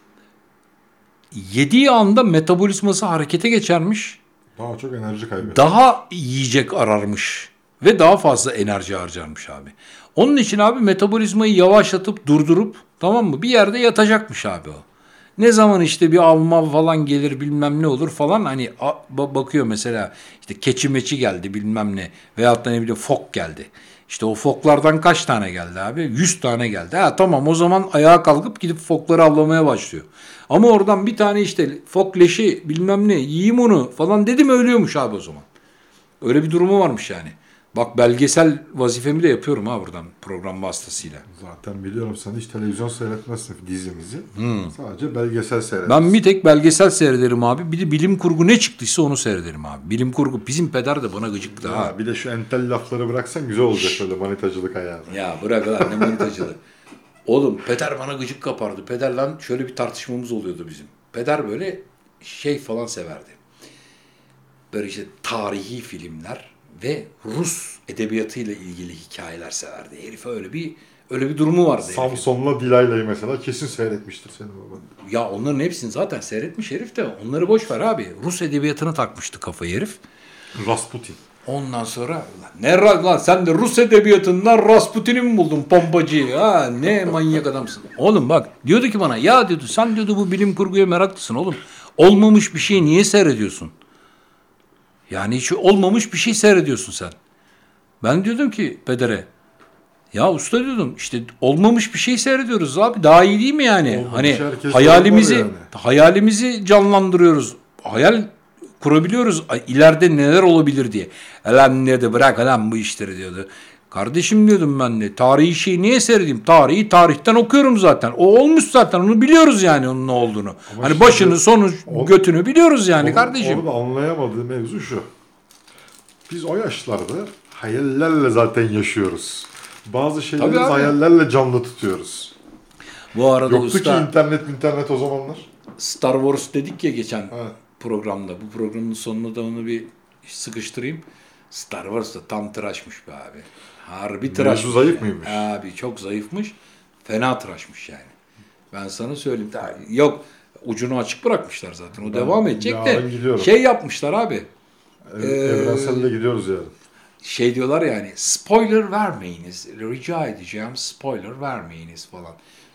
Speaker 5: Yediği anda metabolizması harekete geçermiş.
Speaker 1: Daha çok enerji kaybeder.
Speaker 5: Daha yiyecek ararmış. Ve daha fazla enerji harcarmış abi. Onun için abi metabolizmayı yavaşlatıp durdurup tamam mı? Bir yerde yatacakmış abi o. Ne zaman işte bir avma falan gelir bilmem ne olur falan hani bakıyor mesela işte keçi meçi geldi bilmem ne veyahut da ne bileyim fok geldi. İşte o foklardan kaç tane geldi abi? 100 tane geldi. Tamam o zaman ayağa kalkıp gidip fokları avlamaya başlıyor. Ama oradan bir tane işte fok leşi bilmem ne yiyeyim onu falan dedim ölüyormuş abi o zaman. Öyle bir durumu varmış yani. Bak belgesel vazifemi de yapıyorum ha buradan program vasıtasıyla.
Speaker 1: Zaten biliyorum sen hiç televizyon seyretmezsin dizimizi. Sadece belgesel seyredersin.
Speaker 5: Ben bir tek belgesel seyrederim abi. Bir de bilim kurgu ne çıktıysa onu seyrederim abi. Bilim kurgu. Bizim peder de bana gıcıktı ha.
Speaker 1: Bir de şu entel lafları bıraksan güzel olacak böyle manitacılık ayağına.
Speaker 5: Ya bırak lan ne manitacılığı. Oğlum peder bana gıcık kapardı. Pederle şöyle bir tartışmamız oluyordu bizim. Peder böyle şey falan severdi. Böyle işte tarihi filmler ve Rus edebiyatıyla ilgili hikayeler severdi. Herif öyle bir durumu vardı.
Speaker 1: Samson'la Dilayla'yı mesela kesin seyretmiştir senin baban.
Speaker 5: Ya onların hepsini zaten seyretmiş herif de onları boş ver abi. Rus edebiyatına takmıştı kafayı herif.
Speaker 1: Rasputin.
Speaker 5: Ondan sonra lan sen de Rus edebiyatından Rasputin'i mi buldun pompacıyı? Ne manyak adamsın. Oğlum bak diyordu ki bana ya diyordu sen diyordu bu bilim kurguya meraklısın oğlum. Olmamış bir şeyi niye seyrediyorsun? Yani hiç olmamış bir şey seyrediyorsun sen. Ben diyordum ki pedere ya usta diyordum işte olmamış bir şey seyrediyoruz abi daha iyi değil mi yani?
Speaker 1: Olmamış
Speaker 5: Hani hayalimizi canlandırıyoruz. Hayal kurabiliyoruz ileride neler olabilir diye. Lan dedi bırak lan bu işleri diyordu. Kardeşim diyordum ben de tarihi şeyi niye seyredeyim? Tarihi tarihten okuyorum zaten. O olmuş zaten onu biliyoruz yani onun ne olduğunu.
Speaker 1: Ama
Speaker 5: hani başını sonu götünü biliyoruz yani kardeşim.
Speaker 1: Orada anlayamadığı mevzu şu. Biz o yaşlarda hayallerle zaten yaşıyoruz. Bazı şeyleri hayallerle canlı tutuyoruz.
Speaker 5: Bu arada
Speaker 1: Yoktu
Speaker 5: usta,
Speaker 1: ki internet o zamanlar.
Speaker 5: Star Wars dedik ya geçen programda. Bu programın sonuna da onu bir sıkıştırayım. Star Wars da tam tıraşmış be abi. Harbi tıraşmış.
Speaker 1: Mevzu zayıf mıymış?
Speaker 5: Abi çok zayıfmış. Fena tıraşmış yani. Ben sana söyleyeyim. Yok ucunu açık bırakmışlar zaten. O devam edecek de.
Speaker 1: Gidiyorum.
Speaker 5: Şey yapmışlar abi.
Speaker 1: Evrenselle gidiyoruz yarın.
Speaker 5: Şey diyorlar yani spoiler vermeyiniz. Rica edeceğim spoiler vermeyiniz falan.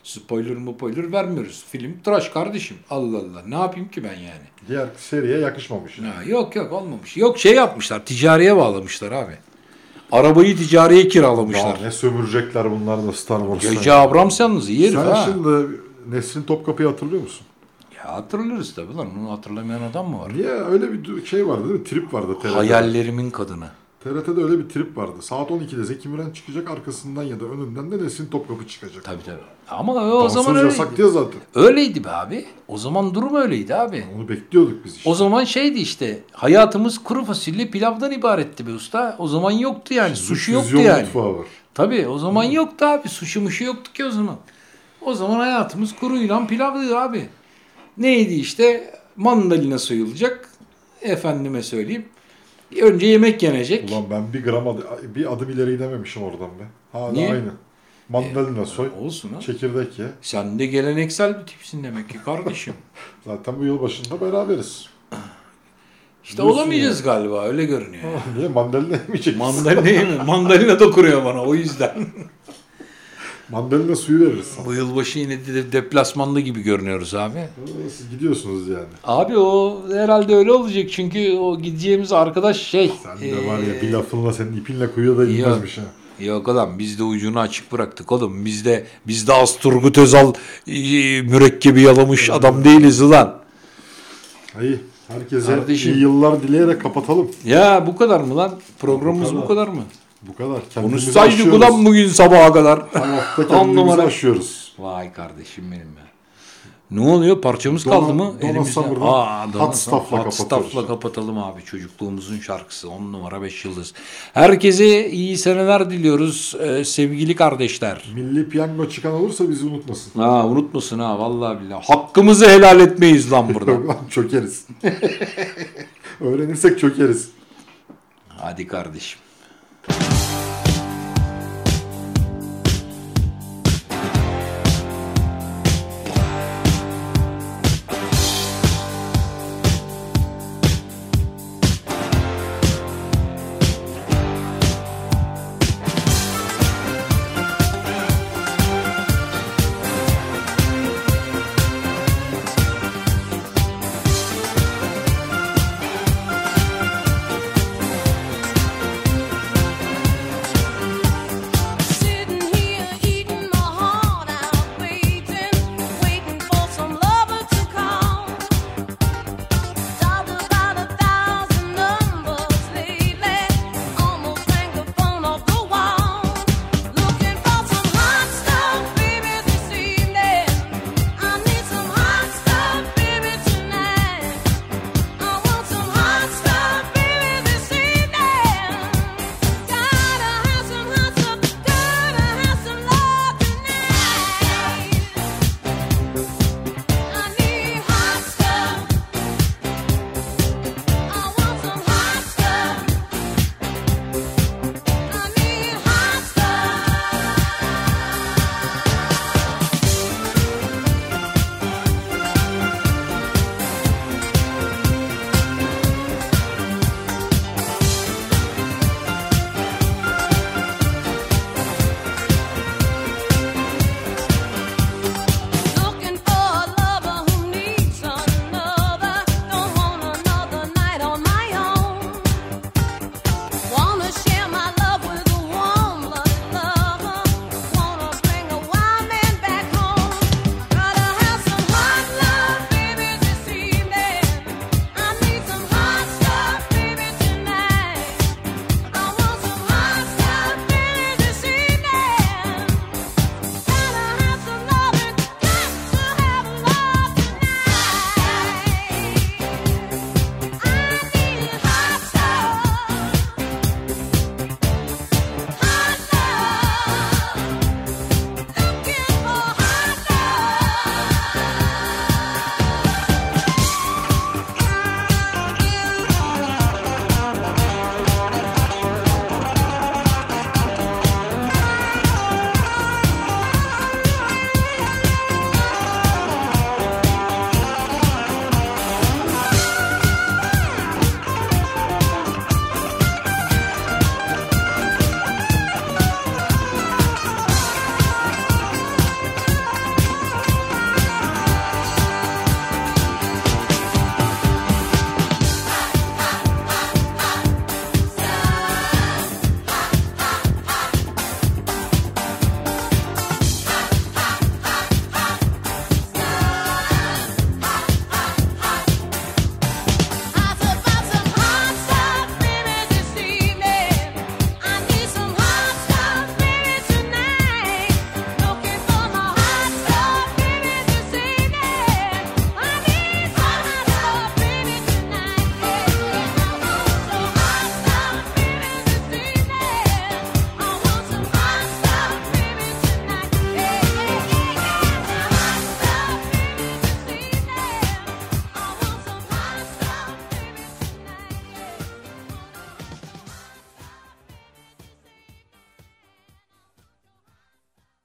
Speaker 5: Spoiler vermiyoruz. Film tıraş kardeşim. Allah Allah. Ne yapayım ki ben yani?
Speaker 1: Diğer seriye yakışmamış.
Speaker 5: Ha, yok olmamış. Yok şey yapmışlar. Ticariye bağlamışlar abi. Arabayı ticariye kiralamışlar.
Speaker 1: Ya ne sömürecekler bunlar da Star Wars'ta.
Speaker 5: J.J. Abrams yalnız iyi herif
Speaker 1: Sen
Speaker 5: ha.
Speaker 1: şimdi Nesrin Topkapı'yı hatırlıyor musun?
Speaker 5: Ya hatırlarız tabii lan. Onu hatırlamayan adam mı var?
Speaker 1: Niye? Öyle bir şey vardı değil mi? Trip vardı TRT'de.
Speaker 5: Hayallerimin kadını.
Speaker 1: TRT'de öyle bir trip vardı. Saat 12'de Zeki Müren çıkacak, arkasından ya da önünden de Nesrin Topkapı çıkacak.
Speaker 5: Tabii. Ama o
Speaker 1: Dansöz
Speaker 5: zaman öyleydi.
Speaker 1: yasak diye zaten.
Speaker 5: Öyleydi be abi. O zaman durum öyleydi abi.
Speaker 1: Onu bekliyorduk biz işte.
Speaker 5: O zaman şeydi işte. Hayatımız kuru fasulye pilavdan ibaretti be usta. O zaman yoktu yani. Sushi yoktu
Speaker 1: Füzyon
Speaker 5: yani.
Speaker 1: mutfağı var.
Speaker 5: Tabii o zaman yoktu abi. Sushi muşu yoktu ki o zaman. O zaman hayatımız kuruyla pilavdı abi. Neydi işte? Mandalina soyulacak. Efendime söyleyeyim. Önce yemek yenecek.
Speaker 1: Ulan ben bir adım ileri gidememişim oradan be. Hala
Speaker 5: Niye?
Speaker 1: aynı. Mandalina soy.
Speaker 5: Olsun ha.
Speaker 1: Çekirdek ye.
Speaker 5: Sen de geleneksel bir tipsin demek ki kardeşim.
Speaker 1: Zaten bu yıl başında beraberiz.
Speaker 5: İşte
Speaker 1: Diyorsun
Speaker 5: olamayacağız
Speaker 1: ya.
Speaker 5: galiba öyle görünüyor.
Speaker 1: Niye? Mandalina yemeyecek misin?
Speaker 5: Mandalina yeme. Mandalina dokunuyor bana o yüzden.
Speaker 1: Mandalina suyu veririz sana.
Speaker 5: Bu yılbaşı yine de deplasmanda gibi görünüyoruz abi.
Speaker 1: Siz gidiyorsunuz yani.
Speaker 5: Abi o herhalde öyle olacak çünkü o gideceğimiz arkadaş şey.
Speaker 1: Sen de var ya bir lafınla senin ipinle kuyuya da inmezmiş ha.
Speaker 5: Yok adam biz de ucunu açık bıraktık oğlum. Biz de az Turgut Özal mürekkebi yalamış adam değiliz ulan.
Speaker 1: İyi. Herkese
Speaker 5: Kardeşim.
Speaker 1: iyi yıllar dileyerek kapatalım.
Speaker 5: Ya bu kadar mı lan? Programımız bu kadar mı?
Speaker 1: Bu kadar. Kendimizi
Speaker 5: Konuşsaydık
Speaker 1: aşıyoruz.
Speaker 5: ulan bugün sabaha kadar.
Speaker 1: Her hafta
Speaker 5: 10
Speaker 1: kendimizi
Speaker 5: numara.
Speaker 1: aşıyoruz.
Speaker 5: Vay kardeşim benim ya. Ne oluyor? Parçamız kaldı mı?
Speaker 1: Donna Summer'dan Hot Stuff'la
Speaker 5: Hot Stuff'la
Speaker 1: kapatıyoruz.
Speaker 5: kapatalım abi. Çocukluğumuzun şarkısı. 10 numara 5 yıldız. Herkese iyi seneler diliyoruz sevgili kardeşler.
Speaker 1: Milli piyango çıkan olursa bizi unutmasın.
Speaker 5: Ha unutmasın ha vallahi billahi. Hakkımızı helal etmeyiz lan burada.
Speaker 1: Yok lan çökeriz. Öğrenirsek çökeriz.
Speaker 5: Hadi kardeşim.